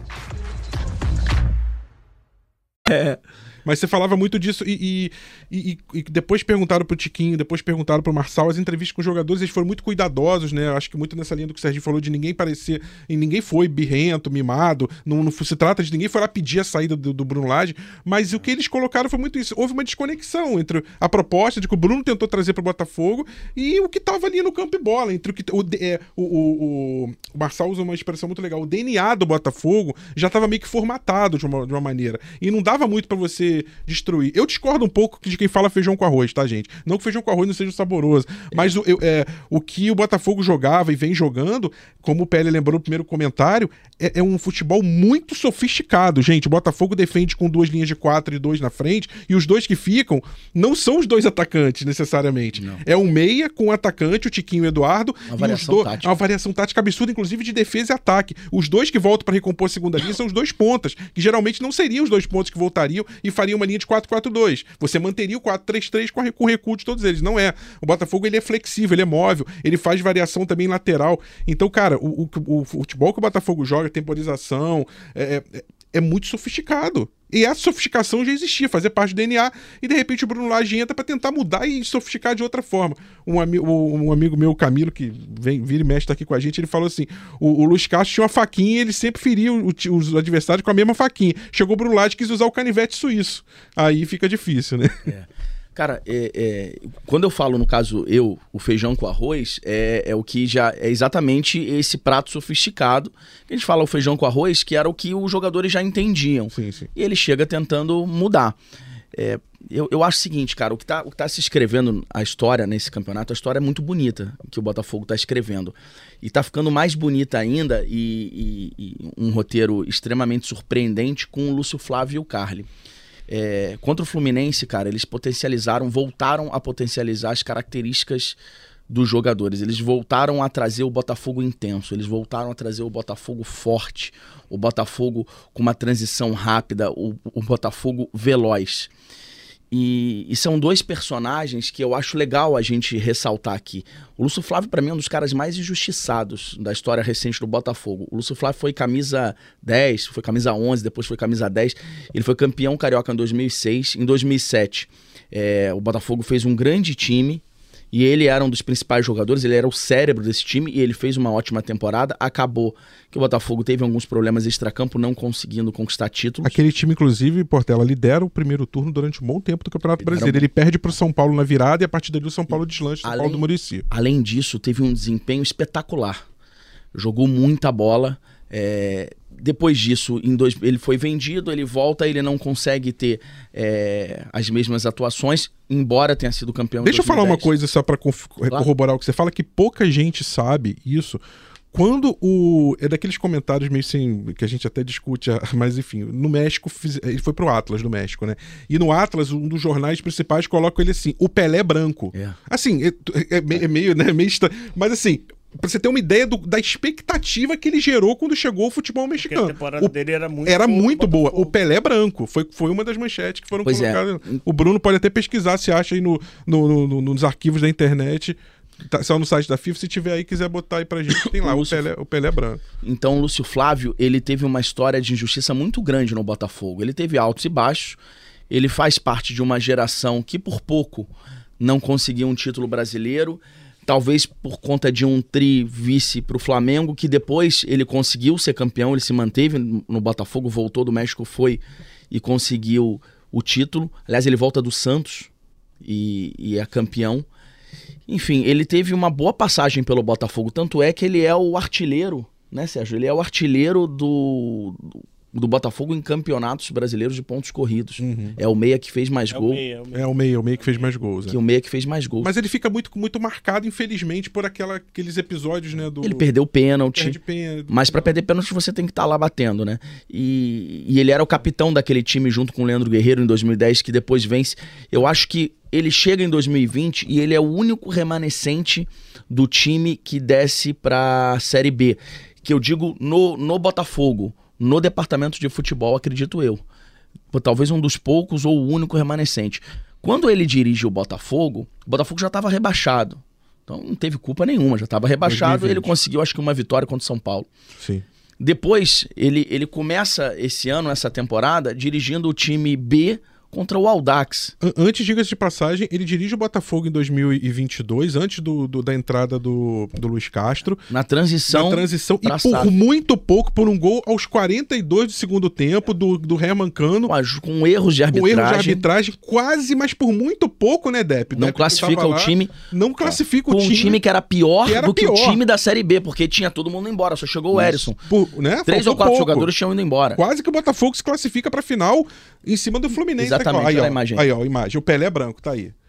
É... Mas você falava muito disso e, e, e, e depois perguntaram pro Tiquinho, depois perguntaram pro Marçal, as entrevistas com os jogadores, eles foram muito cuidadosos, né? Acho que muito nessa linha do que o Serginho falou, de ninguém parecer, e ninguém foi birrento, mimado, não, não se trata de ninguém foi lá pedir a saída do, do Bruno Lage, mas o que eles colocaram foi muito isso. Houve uma desconexão entre a proposta de que o Bruno tentou trazer pro Botafogo e o que tava ali no campo e bola, entre o que o, é, o, o, o, o Marçal usa uma expressão muito legal, o D N A do Botafogo já tava meio que formatado de uma, de uma maneira, e não dava muito pra você destruir. Eu discordo um pouco de quem fala feijão com arroz, tá, gente? Não que feijão com arroz não seja saboroso, mas o, eu, é, o que o Botafogo jogava e vem jogando, como o P L lembrou no primeiro comentário, é, é um futebol muito sofisticado, gente. O Botafogo defende com duas linhas de quatro e dois na frente, e os dois que ficam não são os dois atacantes, necessariamente. Não. É um meia com um atacante, o Tiquinho e o Eduardo. Uma variação do... tática. Uma variação tática absurda, inclusive de defesa e ataque. Os dois que voltam para recompor a segunda linha são os dois pontas, que geralmente não seriam os dois pontos que voltariam e fariam uma linha de quatro quatro dois. Você manteria o quatro três três com, com recuo de todos eles. Não é. O Botafogo ele é flexível, ele é móvel, ele faz variação também lateral. Então, cara, o, o, o futebol que o Botafogo joga, temporização, é, é, é muito sofisticado. E essa sofisticação já existia, fazia parte do D N A, e de repente o Bruno Lage entra pra tentar mudar e sofisticar de outra forma. Um, ami um amigo meu, Camilo, que vem, vira e mexe tá aqui com a gente, ele falou assim, o, o Luiz Castro tinha uma faquinha e ele sempre feria o, o, os adversários com a mesma faquinha. Chegou o Bruno Lage e quis usar o canivete suíço. Aí fica difícil, né? É. Cara, é, é, quando eu falo, no caso, eu, o feijão com arroz, é, é o que já é exatamente esse prato sofisticado. A gente fala o feijão com arroz, que era o que os jogadores já entendiam. Sim, sim. E ele chega tentando mudar. É, eu, eu acho o seguinte, cara, o que, tá, o que tá se escrevendo a história nesse campeonato, a história é muito bonita que o Botafogo tá escrevendo. E tá ficando mais bonita ainda e, e, e um roteiro extremamente surpreendente com o Lúcio Flávio e o Carli. É, contra o Fluminense, cara, eles potencializaram, voltaram a potencializar as características dos jogadores. Eles voltaram a trazer o Botafogo intenso, eles voltaram a trazer o Botafogo forte, o Botafogo com uma transição rápida, o, o Botafogo veloz. E, e são dois personagens que eu acho legal a gente ressaltar aqui. O Lúcio Flávio, para mim, é um dos caras mais injustiçados da história recente do Botafogo. O Lúcio Flávio foi camisa dez, foi camisa onze, depois foi camisa dez. Ele foi campeão carioca em dois mil e seis. Em dois mil e sete, é, o Botafogo fez um grande time e ele era um dos principais jogadores, ele era o cérebro desse time e ele fez uma ótima temporada. Acabou que o Botafogo teve alguns problemas extracampo, não conseguindo conquistar títulos. Aquele time, inclusive, Portela, lidera o primeiro turno durante um bom tempo do Campeonato Brasileiro. Ele perde para o São Paulo na virada e a partir dali o São Paulo deslancha, São Paulo do Muricy. Além disso, teve um desempenho espetacular. Jogou muita bola. É... Depois disso, em dois... ele foi vendido, ele volta, ele não consegue ter é... as mesmas atuações, embora tenha sido campeão. Deixa eu falar uma coisa só para conf... claro. corroborar o que você fala, que pouca gente sabe isso. Quando o... É daqueles comentários meio assim, que a gente até discute, mas enfim, no México, ele foi pro Atlas do México, né? E no Atlas, um dos jornais principais coloca ele assim, o Pelé branco. É. Assim, é, é, é meio, né, meio estranho, mas assim... Pra você ter uma ideia do, da expectativa que ele gerou quando chegou ao futebol mexicano. Porque a temporada o, dele era muito, era boa, muito boa. O Pelé branco foi, foi uma das manchetes que foram pois colocadas. É. O Bruno pode até pesquisar, se acha aí no, no, no, nos arquivos da internet. Tá, só no site da FIFA, se tiver aí, quiser botar aí pra gente, tem lá o, Lúcio, o, Pelé, o Pelé branco. Então o Lúcio Flávio, ele teve uma história de injustiça muito grande no Botafogo. Ele teve altos e baixos. Ele faz parte de uma geração que por pouco não conseguiu um título brasileiro. Talvez por conta de um tri-vice para o Flamengo, que depois ele conseguiu ser campeão, ele se manteve no Botafogo, voltou do México, foi e conseguiu o título. Aliás, ele volta do Santos e, e é campeão. Enfim, ele teve uma boa passagem pelo Botafogo, tanto é que ele é o artilheiro, né, Sérgio? Ele é o artilheiro do... do Botafogo em campeonatos brasileiros de pontos corridos. Uhum. É o meia que fez mais é gol. O meia, é, o meia. é o meia, o meia que fez mais gols. Que é. o meia que fez mais gols. Mas ele fica muito, muito marcado, infelizmente, por aquela, aqueles episódios, né? Do... Ele perdeu pênalti. Perde pênalti. Mas pra perder pênalti você tem que estar tá lá batendo, né? E, e ele era o capitão daquele time junto com o Leandro Guerreiro em dois mil e dez, que depois vence. Eu acho que ele chega em dois mil e vinte e ele é o único remanescente do time que desce pra Série B. Que eu digo no, no Botafogo. No departamento de futebol, acredito eu. Talvez um dos poucos ou o único remanescente. Quando ele dirige o Botafogo, o Botafogo já estava rebaixado. Então não teve culpa nenhuma, já estava rebaixado e ele conseguiu, acho que, uma vitória contra o São Paulo. Sim. Depois, ele, ele começa esse ano, essa temporada, dirigindo o time B contra o Audax. Antes, diga-se de passagem, ele dirige o Botafogo em dois mil e vinte e dois, antes do, do, da entrada do, do Luiz Castro. Na transição. Na transição, e por SAF. muito pouco, por um gol aos quarenta e dois do segundo tempo, do, do Herman Cano. Com erros de arbitragem. Com erros de arbitragem, quase, mas por muito pouco, né, Depp? Não Depp classifica o lá, time. Não classifica com o time. um time que era pior que era do pior. que o time da Série B, porque tinha todo mundo embora, só chegou o Erisson. Por, né? Três Faltou ou quatro pouco. jogadores tinham ido embora. Quase que o Botafogo se classifica pra final em cima do Fluminense. Exatamente, aí, olha ó, a imagem. Aí, ó, a imagem. O Pelé branco, tá aí.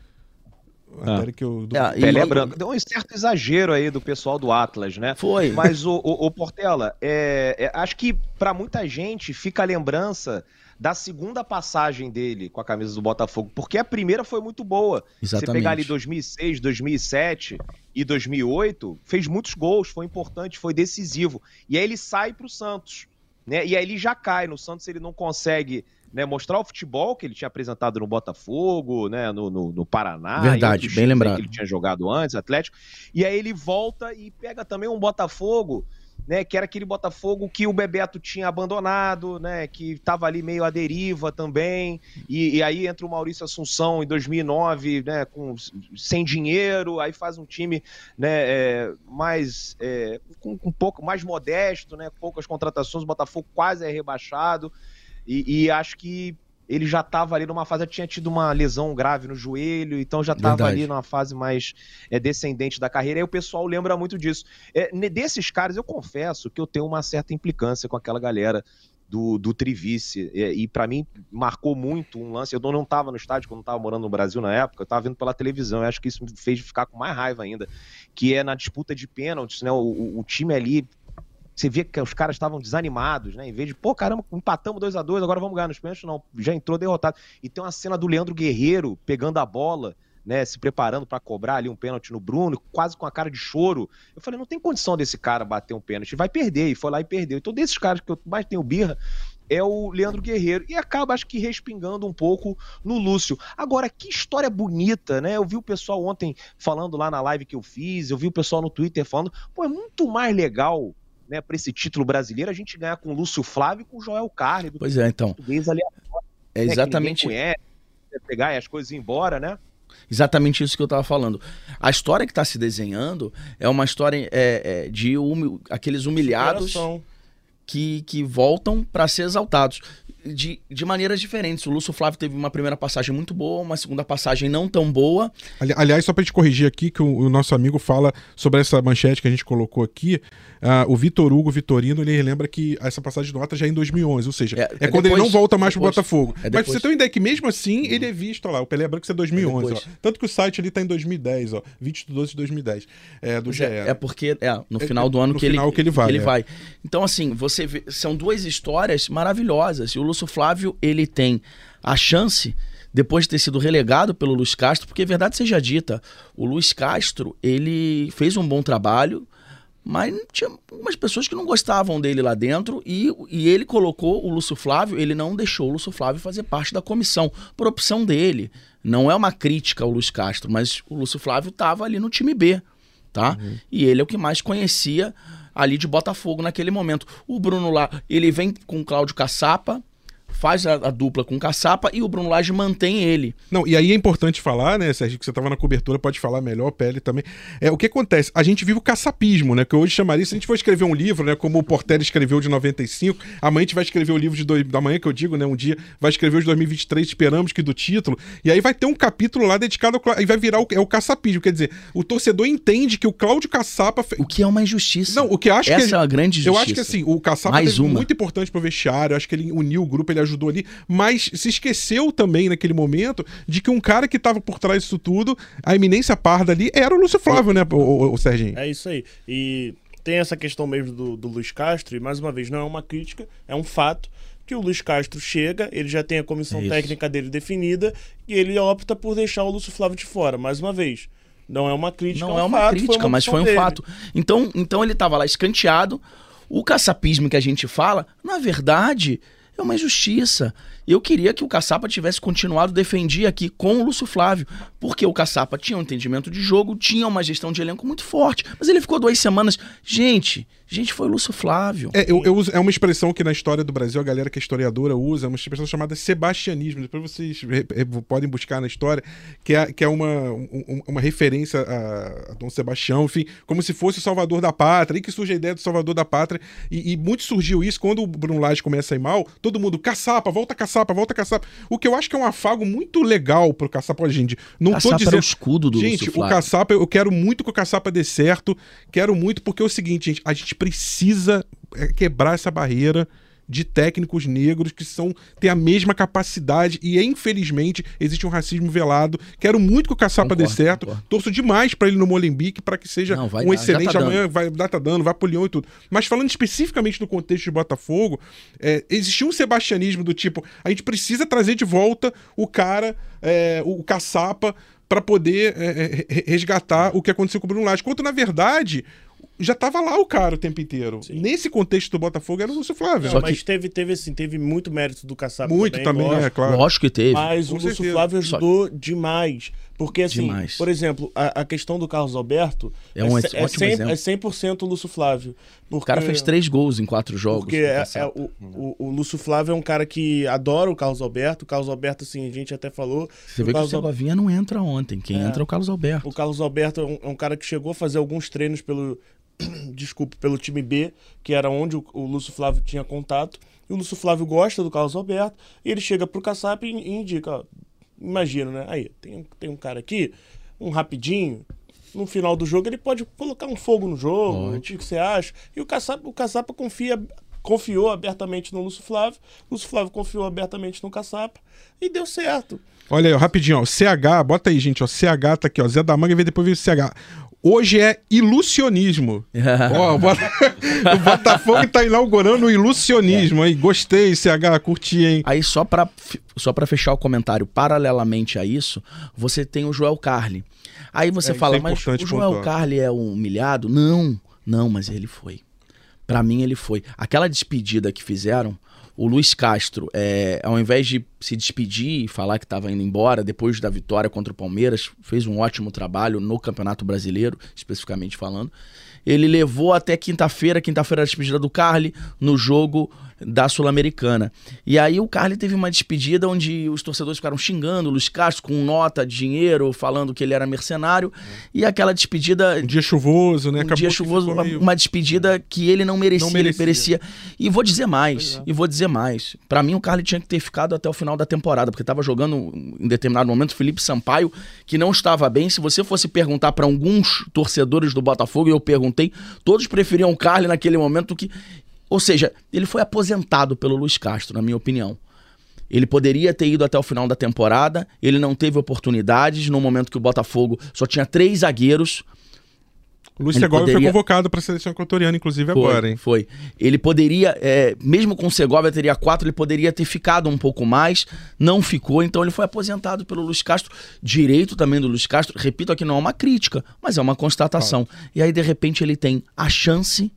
Ah. Que eu, do... é, Pelé e... branco. Deu um certo exagero aí do pessoal do Atlas, né? Foi. Mas, o, o, o Portela, é, é, acho que pra muita gente fica a lembrança da segunda passagem dele com a camisa do Botafogo, porque a primeira foi muito boa. Exatamente. Você pegar ali dois mil e seis, dois mil e sete e dois mil e oito, fez muitos gols, foi importante, foi decisivo. E aí ele sai pro Santos, né? E aí ele já cai. No Santos ele não consegue... Né, mostrar o futebol que ele tinha apresentado no Botafogo, né, no, no, no Paraná. Verdade, bem lembrado. Que ele tinha jogado antes, Atlético. E aí ele volta e pega também um Botafogo, né, que era aquele Botafogo que o Bebeto tinha abandonado, né, que estava ali meio à deriva também. E, e aí entra o Maurício Assunção em dois mil e nove, né, com, sem dinheiro, aí faz um time, né, é, mais, é, com, com um pouco mais modesto, né, poucas contratações, o Botafogo quase é rebaixado. E, e acho que ele já estava ali numa fase, tinha tido uma lesão grave no joelho, então já estava ali numa fase mais é, descendente da carreira, e o pessoal lembra muito disso. É, desses caras, eu confesso que eu tenho uma certa implicância com aquela galera do, do Trivice. E, e para mim, marcou muito um lance. Eu não estava no estádio quando estava morando no Brasil na época, eu estava vendo pela televisão. Eu acho que isso me fez ficar com mais raiva ainda, que é na disputa de pênaltis, né? O, o, o time ali, você vê que os caras estavam desanimados, né? Em vez de, pô, caramba, empatamos dois a dois, agora vamos ganhar nos pênaltis, não, já entrou derrotado. E tem uma cena do Leandro Guerreiro pegando a bola, né, se preparando para cobrar ali um pênalti no Bruno, quase com a cara de choro. Eu falei, não tem condição desse cara bater um pênalti, vai perder, e foi lá e perdeu. Então, desses caras que eu mais tenho birra é o Leandro Guerreiro, e acaba, acho que, respingando um pouco no Lúcio. Agora, que história bonita, né? Eu vi o pessoal ontem falando lá na live que eu fiz, eu vi o pessoal no Twitter falando, pô, é muito mais legal, né, para esse título brasileiro, a gente ganhar com o Lúcio Flávio e com o Joel Carne. Pois é, então. Ali, é exatamente... Né, conhece, pegar e as coisas ir embora, né? Exatamente isso que eu estava falando. A história que está se desenhando é uma história é, é, de humi- aqueles humilhados que, que voltam para ser exaltados. De, de maneiras diferentes. O Lúcio Flávio teve uma primeira passagem muito boa, uma segunda passagem não tão boa. Ali, aliás, só para te corrigir aqui, que o, o nosso amigo fala sobre essa manchete que a gente colocou aqui, uh, o Vitor Hugo Vitorino, ele lembra que essa passagem do Nota já é em dois mil e onze, ou seja, é, é, é quando depois, ele não volta mais depois, pro Botafogo. É Mas pra você ter uma ideia que mesmo assim, ele é visto, ó lá, o Pelé Branco é dois mil e onze, é ó. Tanto que o site ali tá em dois mil e dez, ó, vinte de doze de dois mil e dez, é, do G E. É, é porque é no final do ano no que, final ele, que ele vai. Que ele é. vai. Então, assim, você vê, são duas histórias maravilhosas. E o Lúcio Flávio, ele tem a chance, depois de ter sido relegado pelo Luiz Castro, porque, verdade seja dita, o Luiz Castro, ele fez um bom trabalho, mas tinha umas pessoas que não gostavam dele lá dentro, e, e ele colocou o Lúcio Flávio, ele não deixou o Lúcio Flávio fazer parte da comissão, por opção dele. Não é uma crítica ao Luiz Castro, mas o Lúcio Flávio estava ali no time B, tá? Uhum. E ele é o que mais conhecia ali de Botafogo naquele momento. O Bruno lá, ele vem com o Cláudio Caçapa, faz a, a dupla com o Caçapa e o Bruno Lage mantém ele. Não, e aí é importante falar, né, Sérgio, que você estava na cobertura, pode falar melhor, o P L também. É, o que acontece? A gente vive o caçapismo, né, que eu hoje chamaria, se a gente for escrever um livro, né, como o Portela escreveu de noventa e cinco, amanhã a gente vai escrever o livro de dois, da manhã, que eu digo, né, um dia, vai escrever os dois mil e vinte e três, esperamos que do título, e aí vai ter um capítulo lá dedicado ao, e vai virar o, é o caçapismo, quer dizer, o torcedor entende que o Cláudio Caçapa... Fe... O que é uma injustiça. Não, o que eu acho Essa que... é uma grande injustiça. Eu acho que, assim, o Caçapa Mais teve uma. muito importante pro vestiário, eu acho que ele uniu o grupo, ele ajudou ali, mas se esqueceu também naquele momento de que um cara que estava por trás disso tudo, a eminência parda ali, era o Lúcio Flávio, né, o, o, o Serginho? É isso aí. E tem essa questão mesmo do, do Luiz Castro, e mais uma vez, não é uma crítica, é um fato que o Luiz Castro chega, ele já tem a comissão Isso. técnica dele definida, e ele opta por deixar o Lúcio Flávio de fora, mais uma vez. Não é uma crítica, Não é, um é uma fato, crítica, foi uma mas foi um dele. fato. Então, então ele estava lá escanteado. O caçapismo que a gente fala, na verdade, é uma injustiça. Eu queria que o Caçapa tivesse continuado, defendia aqui com o Lúcio Flávio, porque o Caçapa tinha um entendimento de jogo, tinha uma gestão de elenco muito forte, mas ele ficou duas semanas. Gente, gente, foi o Lúcio Flávio. É, eu, eu uso, é uma expressão que na história do Brasil a galera que é historiadora usa, é uma expressão chamada sebastianismo. Depois vocês re, re, podem buscar na história, que é, que é uma, um, uma referência a, a Dom Sebastião, enfim, como se fosse o salvador da pátria, e que surge a ideia do salvador da pátria, e, e muito surgiu isso quando o Bruno Lage começa a ir mal, todo mundo, Caçapa, volta Caçapa, volta Caçapa. O que eu acho que é um afago muito legal pro Caçapa, olha, gente, não Caçapa tô dizendo... era o escudo do gente, Lúcio o Flávio. Caçapa, eu quero muito que o Caçapa dê certo, quero muito, porque é o seguinte, gente, a gente precisa quebrar essa barreira de técnicos negros que são têm a mesma capacidade e, infelizmente, existe um racismo velado. Quero muito que o Caçapa Concordo, dê certo. concordo. Torço demais pra ele no Molenbeek, pra que seja Não, vai um dar, excelente já tá amanhã, dando. vai dar, tá dando, vai pro Leão e tudo. Mas falando especificamente no contexto de Botafogo, é, existiu um sebastianismo do tipo, a gente precisa trazer de volta o cara, é, o Caçapa, pra poder é, é, resgatar o que aconteceu com o Bruno Lage. Quanto, na verdade, já tava lá o cara o tempo inteiro. Sim. Nesse contexto do Botafogo era o Lúcio Flávio. Não, Só mas que- teve, teve, assim, teve muito mérito do Caçapa Muito também, também, lógico. é claro. Lógico que teve. Mas Com o Lúcio certeza. Flávio Só- ajudou demais. Porque, assim, Demais. por exemplo, a, a questão do Carlos Alberto É um é, ótimo é, cem, exemplo. é cem por cento o Lúcio Flávio. Porque, O cara fez três gols em quatro jogos. Porque com o é, Caçapa. é o, o, o Lúcio Flávio é um cara que adora o Carlos Alberto. O Carlos Alberto, assim, a gente até falou. Você vê que o Carlos Al- Segovinha não entra ontem. Quem É. entra é o Carlos Alberto. O Carlos Alberto é um, é um cara que chegou a fazer alguns treinos pelo, desculpe, pelo time B, que era onde o, o Lúcio Flávio tinha contato. E o Lúcio Flávio gosta do Carlos Alberto. E ele chega pro Caçapa e, e indica, ó, imagina, né? Aí, tem, tem um cara aqui, um rapidinho. No final do jogo ele pode colocar um fogo no jogo. Pode. O que que você acha? E o Caçapa, o Caçapa confia confiou abertamente no Lúcio Flávio, Lúcio Flávio confiou abertamente no Caçapa e deu certo. Olha aí, ó, rapidinho, ó, C H, bota aí, gente, ó, C H tá aqui, ó, Zé da Manga, e depois veio o C H. Hoje é ilusionismo. Ó, o, Bota... o Botafogo tá inaugurando o ilusionismo, aí. Gostei, C H, curti, hein? Aí, só pra, só pra fechar o comentário, paralelamente a isso, você tem o Joel Carli. Aí você é, fala, é mas o Joel pontuar. Carli é um humilhado? Não, não, mas ele foi. Pra mim, ele foi. Aquela despedida que fizeram, o Luiz Castro, é, ao invés de se despedir e falar que estava indo embora depois da vitória contra o Palmeiras, fez um ótimo trabalho no Campeonato Brasileiro, especificamente falando. Ele levou até quinta-feira, quinta-feira a despedida do Carli, no jogo da Sul-Americana. E aí o Carli teve uma despedida onde os torcedores ficaram xingando o Luiz Castro com nota, dinheiro, falando que ele era mercenário. É. E aquela despedida... Um dia chuvoso, né? Um Acabou dia chuvoso, uma, meio... uma despedida que ele não merecia, não merecia. Ele merecia. E vou dizer mais, é. e vou dizer mais. Pra mim o Carli tinha que ter ficado até o final da temporada, porque tava jogando em determinado momento o Felipe Sampaio, que não estava bem. Se você fosse perguntar para alguns torcedores do Botafogo, e eu perguntei, todos preferiam o Carli naquele momento que... Ou seja, ele foi aposentado pelo Luiz Castro, na minha opinião. Ele poderia ter ido até o final da temporada, ele não teve oportunidades, no momento que o Botafogo só tinha três zagueiros. O Luiz Segovia poderia... foi convocado para a seleção equatoriana, inclusive, foi, agora, hein? Foi. Ele poderia, é, mesmo com o Segovia teria quatro, ele poderia ter ficado um pouco mais, não ficou, então ele foi aposentado pelo Luiz Castro. Direito também do Luiz Castro, repito aqui, não é uma crítica, mas é uma constatação. Ah. E aí, de repente, ele tem a chance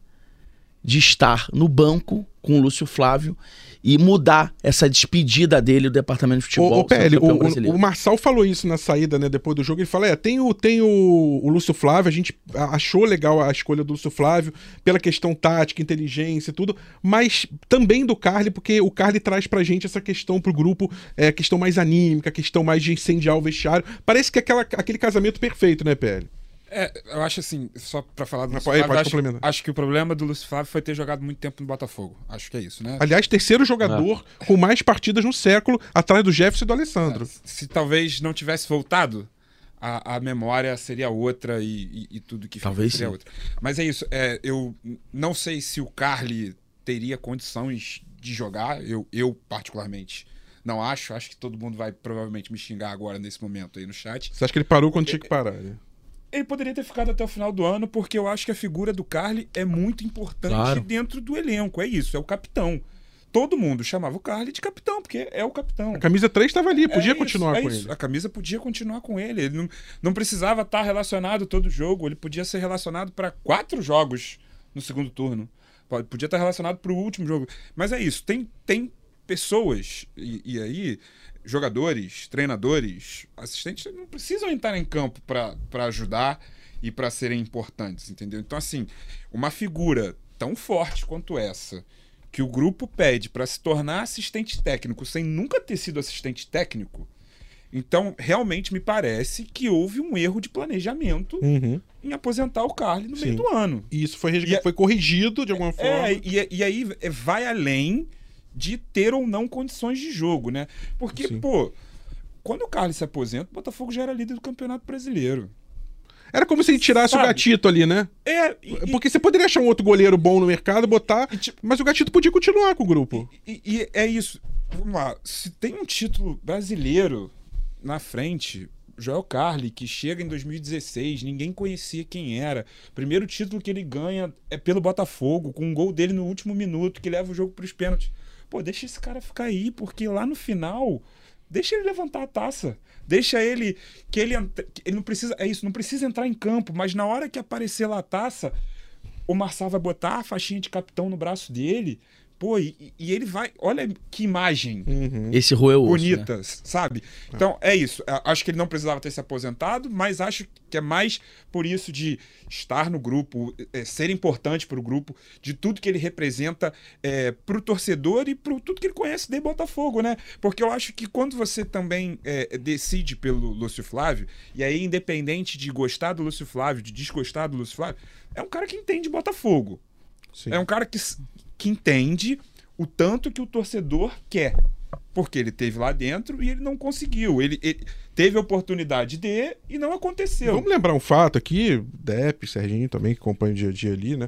de estar no banco com o Lúcio Flávio e mudar essa despedida dele do departamento de futebol. Ô, ô P L, o, o, o Marçal falou isso na saída, né, depois do jogo. Ele falou, é, tem, o, tem o, o Lúcio Flávio, a gente achou legal a escolha do Lúcio Flávio pela questão tática, inteligência e tudo, mas também do Carli, porque o Carli traz pra gente essa questão pro grupo, é, questão mais anímica, questão mais de incendiar o vestiário. Parece que é aquela, aquele casamento perfeito, né, P L? É, eu acho assim, só pra falar do Lúcio Flávio, pode acho, complementar. acho que o problema do Lúcio Flávio foi ter jogado muito tempo no Botafogo. Acho que é isso, né? Aliás, terceiro jogador ah. com mais partidas no século, atrás do Jefferson e do Alessandro. É, se talvez não tivesse voltado, a, a memória seria outra e, e, e tudo que talvez seria sim. outra. Mas é isso, é, eu não sei se o Carli teria condições de jogar, eu, eu particularmente não acho, acho que todo mundo vai provavelmente me xingar agora nesse momento aí no chat. Você acha que ele parou quando é, tinha que parar, né? Ele poderia ter ficado até o final do ano, porque eu acho que a figura do Carli é muito importante claro. dentro do elenco. É isso, é o capitão. Todo mundo chamava o Carli de capitão, porque é o capitão. A camisa três estava ali, podia é continuar isso, com é isso. ele. A camisa podia continuar com ele. Ele não, não precisava estar relacionado todo jogo, ele podia ser relacionado para quatro jogos no segundo turno. Podia estar relacionado para o último jogo. Mas é isso, tem, tem pessoas, e, e aí... jogadores, treinadores, assistentes não precisam entrar em campo para ajudar e para serem importantes, entendeu? Então, assim, uma figura tão forte quanto essa, que o grupo pede para se tornar assistente técnico sem nunca ter sido assistente técnico, então, realmente me parece que houve um erro de planejamento uhum. em aposentar o Carli no Sim. meio do ano. E isso foi, resg... e, foi corrigido de alguma é, forma. É, e, e aí vai além de ter ou não condições de jogo, né? Porque, Sim. pô, quando o Carli se aposenta, o Botafogo já era líder do Campeonato Brasileiro. Era como se ele tirasse Sabe? o Gatito ali, né? É. E, Porque você poderia achar um outro goleiro bom no mercado, botar, e, tipo, mas o Gatito podia continuar com o grupo. E, e, e é isso. Vamos lá. Se tem um título brasileiro na frente, Joel Carli, que chega em dois mil e dezesseis, ninguém conhecia quem era. Primeiro título que ele ganha é pelo Botafogo, com um gol dele no último minuto, que leva o jogo para os pênaltis. Pô, deixa esse cara ficar aí, porque lá no final, deixa ele levantar a taça. Deixa ele, que ele, ele não precisa, é isso, não precisa entrar em campo, mas na hora que aparecer lá a taça, o Marçal vai botar a faixinha de capitão no braço dele, pô, e, e ele vai, olha que imagem uhum. Esse roeu bonita, osso, né? Sabe? Então, é isso. Acho que ele não precisava ter se aposentado, mas acho que é mais por isso de estar no grupo, é, ser importante para o grupo, de tudo que ele representa é, para o torcedor e para tudo que ele conhece de Botafogo, né? Porque eu acho que quando você também é, decide pelo Lúcio Flávio, e aí independente de gostar do Lúcio Flávio, de desgostar do Lúcio Flávio, é um cara que entende Botafogo. Sim. É um cara que... que entende o tanto que o torcedor quer. Porque ele teve lá dentro e ele não conseguiu. Ele, ele teve a oportunidade de e não aconteceu. Vamos lembrar um fato aqui, Depp, Serginho também, que acompanha o dia a dia ali, né?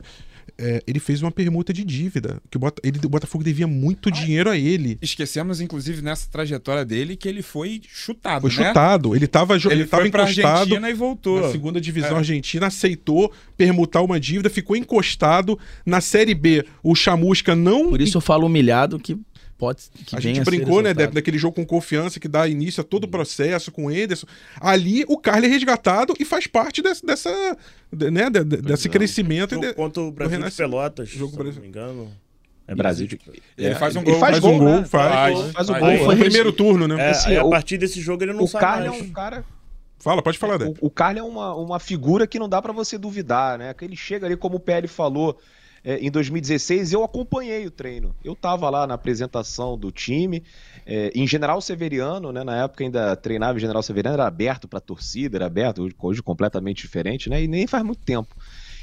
é, ele fez uma permuta de dívida, que o, Bota, ele, o Botafogo devia muito ah, dinheiro a ele. Esquecemos, inclusive, nessa trajetória dele, que ele foi chutado, Foi né? chutado. Ele estava ele ele tava foi pra encostado Argentina e voltou. na segunda divisão é. argentina, aceitou permutar uma dívida, ficou encostado. Na Série B, o Chamusca não... Por isso eu falo humilhado que... Pode, que a gente brincou, né, Depp, daquele jogo com confiança que dá início a todo o processo com o Enderson. Ali o Carly é resgatado e faz parte desse, dessa, né, de, de, desse crescimento. De, contra o Brasil de Pelotas, jogo se Brasil. não me engano. É Brasil de... Ele é, faz um gol. Ele faz, faz um gol, né? faz, faz, faz o gol. Foi no primeiro turno, né? É, assim, a o, partir desse jogo ele não o sai Carly mais. É um cara... Fala, pode falar, Depp. O, o Carly é uma, uma figura que não dá pra você duvidar, né? Que ele chega ali, como o P L falou, É, em dois mil e dezesseis, eu acompanhei o treino. Eu estava lá na apresentação do time, é, em General Severiano, né? Na época ainda treinava em General Severiano, era aberto para a torcida, era aberto, hoje, hoje completamente diferente, né? E nem faz muito tempo.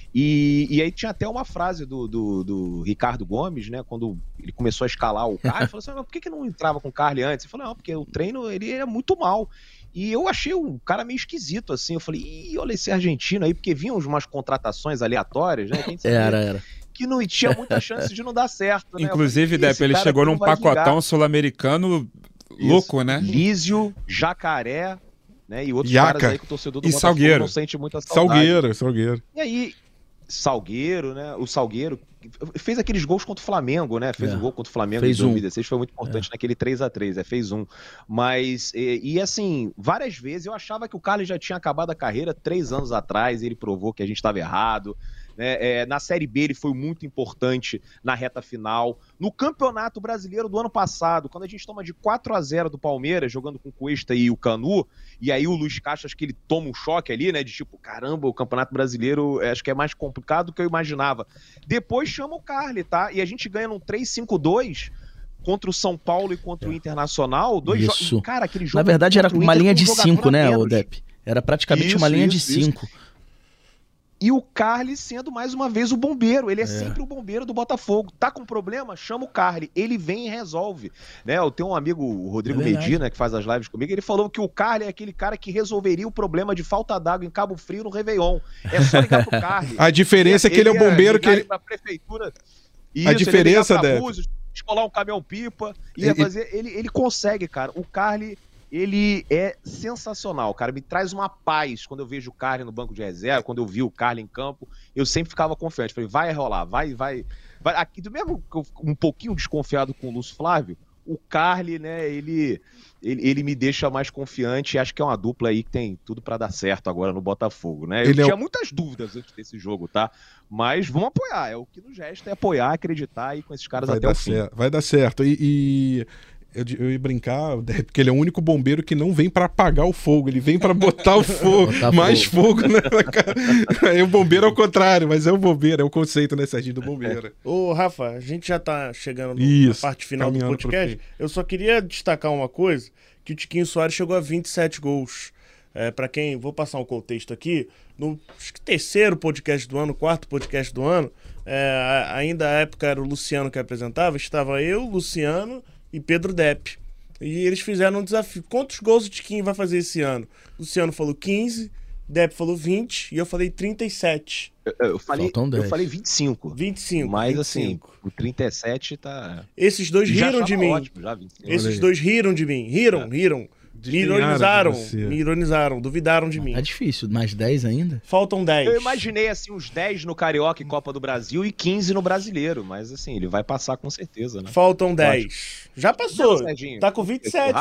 E, e aí tinha até uma frase do, do, do Ricardo Gomes, né? Quando ele começou a escalar o Carly, falou assim, mas por que, que não entrava com o Carly antes? Ele falou, não, porque o treino ele era muito mal. E eu achei um cara meio esquisito, assim. Eu falei, ih, olha esse argentino aí, porque vinham umas contratações aleatórias, né? Era, era. Que não tinha muita chance de não dar certo, né? Inclusive, Depp, ele chegou num pacotão sul-americano louco, né? Lísio, Jacaré, né? E outros Yaca. caras aí que o torcedor do e Botafogo Salgueiro. não sente muita saudade. Salgueiro, Salgueiro. E aí, Salgueiro, né? O Salgueiro fez aqueles gols contra o Flamengo, né? Fez é. um gol contra o Flamengo fez em dois mil e dezesseis, um. foi muito importante é. naquele três a três, é, fez um. Mas, e, e assim, várias vezes eu achava que o Carly já tinha acabado a carreira três anos atrás, ele provou que a gente estava errado. É, é, na Série B ele foi muito importante na reta final. No Campeonato Brasileiro do ano passado, quando a gente toma de quatro a zero do Palmeiras, jogando com o Cuesta e o Canu, e aí o Luiz Castro, acho que ele toma um choque ali, né, de tipo, caramba, o Campeonato Brasileiro é, acho que é mais complicado do que eu imaginava. Depois chama o Carly, tá? E a gente ganha num três cinco dois contra o São Paulo e contra o Internacional. Dois Isso. jo- Cara, aquele jogo... Na verdade era uma linha de cinco, né, o Depp? Depp? Era praticamente isso, uma linha isso, de cinco. Isso. E o Carly sendo mais uma vez o bombeiro, ele é, é sempre o bombeiro do Botafogo. Tá com problema? Chama o Carly, ele vem e resolve. Né? Eu tenho um amigo, o Rodrigo é Medina, que faz as lives comigo, ele falou que o Carly é aquele cara que resolveria o problema de falta d'água em Cabo Frio no Réveillon. É só ligar pro Carly. A diferença ele, é que ele é o bombeiro que ele... Pra prefeitura. Isso, a diferença dele. Descolar um caminhão-pipa, ia e, fazer... Ele, ele consegue, cara. O Carly... Ele é sensacional, cara, me traz uma paz quando eu vejo o Carly no banco de reserva, quando eu vi o Carly em campo, eu sempre ficava confiante, falei, vai rolar, vai, vai, vai. Aqui, do mesmo que eu um pouquinho desconfiado com o Lúcio Flávio, o Carly, né, ele, ele, ele me deixa mais confiante e acho que é uma dupla aí que tem tudo pra dar certo agora no Botafogo, né? Eu ele tinha é... muitas dúvidas antes desse jogo, tá? Mas vamos apoiar, é o que nos resta é apoiar, acreditar e com esses caras vai até dar o fim. Certo, vai dar certo, e... e... Eu, eu ia brincar, porque ele é o único bombeiro que não vem pra apagar o fogo, ele vem pra botar o fogo, botar mais fogo, fogo né? Aí o bombeiro é o contrário, mas é o bombeiro, é o conceito, né, Serginho, do bombeiro. Ô, Rafa, a gente já tá chegando Isso, na parte final do podcast. Eu só queria destacar uma coisa, que o Tiquinho Soares chegou a vinte e sete gols. É, para quem, vou passar um contexto aqui, no acho que terceiro podcast do ano, quarto podcast do ano, é, ainda a época era o Luciano que apresentava, estava eu, Luciano e Pedro Depp. E eles fizeram um desafio. Quantos gols o Tiquinho vai fazer esse ano? Luciano falou quinze, Depp falou vinte e eu falei trinta e sete. Eu, eu, falei, eu falei vinte e cinco. vinte e cinco. Mas vinte e cinco. Assim, o trinta e sete tá... Esses dois já riram de mim. Ótimo, já Esses dois riram de mim. Riram, é. riram. Me ironizaram, me ironizaram, duvidaram de mim. É difícil, mais dez ainda? Faltam dez. Eu imaginei assim uns dez no Carioca e Copa do Brasil e quinze no Brasileiro, mas assim, ele vai passar com certeza, né? Faltam dez. Já passou, não, tá com vinte e sete.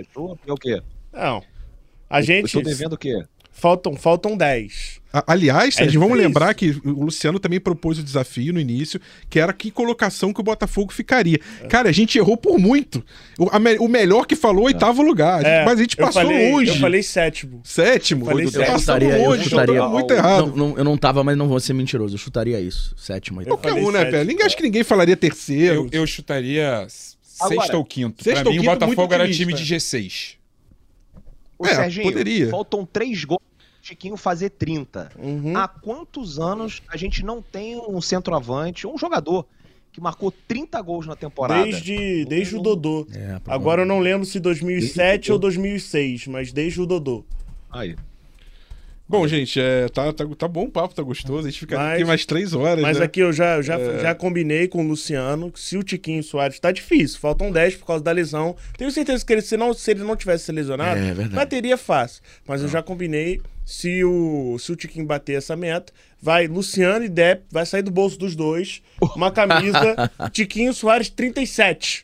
É o quê? Não, a gente... Eu tô devendo o quê? Faltam, faltam dez. Aliás, é Sérgio, vamos lembrar que o Luciano também propôs o desafio no início, que era que colocação que o Botafogo ficaria. É. Cara, a gente errou por muito. O, a, o melhor que falou, oitavo lugar. É, mas a gente passou falei, longe. Eu falei sétimo. Sétimo? Falei eu sétimo. Passamos longe, eu chutaria, muito errado. Não, não, eu não tava, mas não vou ser mentiroso. Eu chutaria isso. Sétimo, oitavo. Qualquer um, né, velho? Ninguém acha que ninguém falaria terceiro. Eu, eu chutaria Agora, sexto ou quinto. Sexto pra ou mim, quinto, o Botafogo era otimista. time de G seis. Ô, é, Serginho, poderia. faltam três gols. Chiquinho fazer trinta. Uhum. Há quantos anos a gente não tem um centroavante, um jogador que marcou trinta gols na temporada? Desde, desde o Dodô. É, Agora eu não lembro se dois mil e sete ou dois mil e seis, mas desde o Dodô. Aí. Bom, gente, é, tá, tá, tá bom o papo, tá gostoso. A gente fica mas, aqui mais três horas. Mas né? aqui eu já, já, é... já combinei com o Luciano que se o Tiquinho Soares tá difícil, faltam dez por causa da lesão. Tenho certeza que ele, se, não, se ele não tivesse se lesionado, é bateria fácil. Mas não. eu já combinei, se o, se o Tiquinho bater essa meta, vai Luciano e Depp, vai sair do bolso dos dois uma camisa Tiquinho Soares trinta e sete.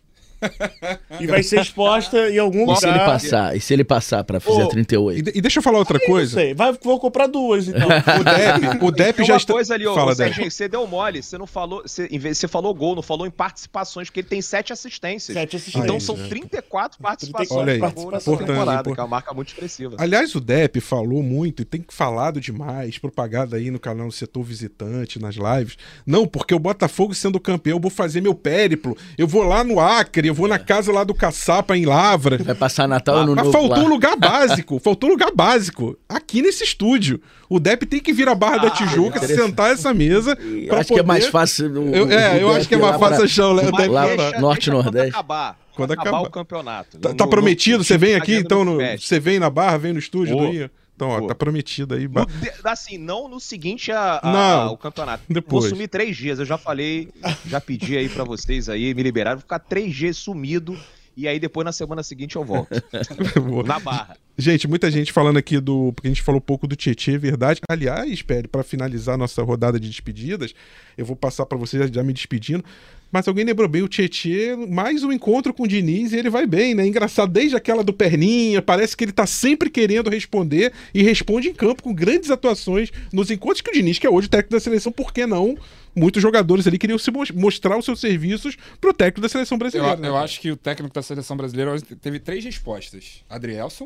E vai ser exposta em algum e lugar. Se ele passar, e se ele passar pra fazer oh, trinta e oito? E, e deixa eu falar outra Aí, coisa. Não sei. Vai, vou comprar duas, então. O Depp, o Depp já está... coisa ali, ó, Fala, Serginho, você deu mole. Você não falou... Você, você falou gol, não falou em participações, porque ele tem sete assistências. Sete assistências. Então são trinta e quatro participações. Olha aí, participações nessa temporada, que é uma marca muito expressiva. Aliás, o Depp falou muito e tem falado demais, propagado aí no canal do Setor Visitante, nas lives. Não, porque o Botafogo sendo campeão, eu vou fazer meu périplo. Eu vou lá no Acre, eu vou na casa lá do Caçapa em Lavra. Vai passar Natal ah, no Mas novo faltou lá. um lugar básico. Faltou um lugar básico. Aqui nesse estúdio. O Depp tem que vir à Barra ah, da Tijuca, sentar essa mesa. Acho poder... que é mais fácil. O, eu, é, eu acho que é mais fácil achar o Depp lá, lá. Norte e Nordeste. Acabar. Quando acabar, acabar o campeonato. Tá, no, tá no, prometido? No, você vem aqui, então, no, você vem na Barra, vem no estúdio oh. do Rio? Então, ó, oh. tá prometido aí. No, assim, não no seguinte a, a, não, ao campeonato. Depois. Vou sumir três dias. Eu já falei, já pedi aí pra vocês aí, me liberaram. Vou ficar três dias sumido. E aí depois na semana seguinte eu volto. Na Barra. Gente, muita gente falando aqui do... Porque a gente falou um pouco do Tietê, é verdade. Aliás, Pérez, para finalizar nossa rodada de despedidas, eu vou passar para vocês já me despedindo. Mas alguém lembrou bem, o Tietê, mais um encontro com o Diniz e ele vai bem, né? Engraçado, desde aquela do Perninha, parece que ele tá sempre querendo responder e responde em campo com grandes atuações nos encontros que o Diniz, que é hoje o técnico da seleção, por que não? Muitos jogadores ali queriam se mostrar os seus serviços pro técnico da seleção brasileira. Eu, né? eu acho que o técnico da seleção brasileira teve três respostas. Adrielson,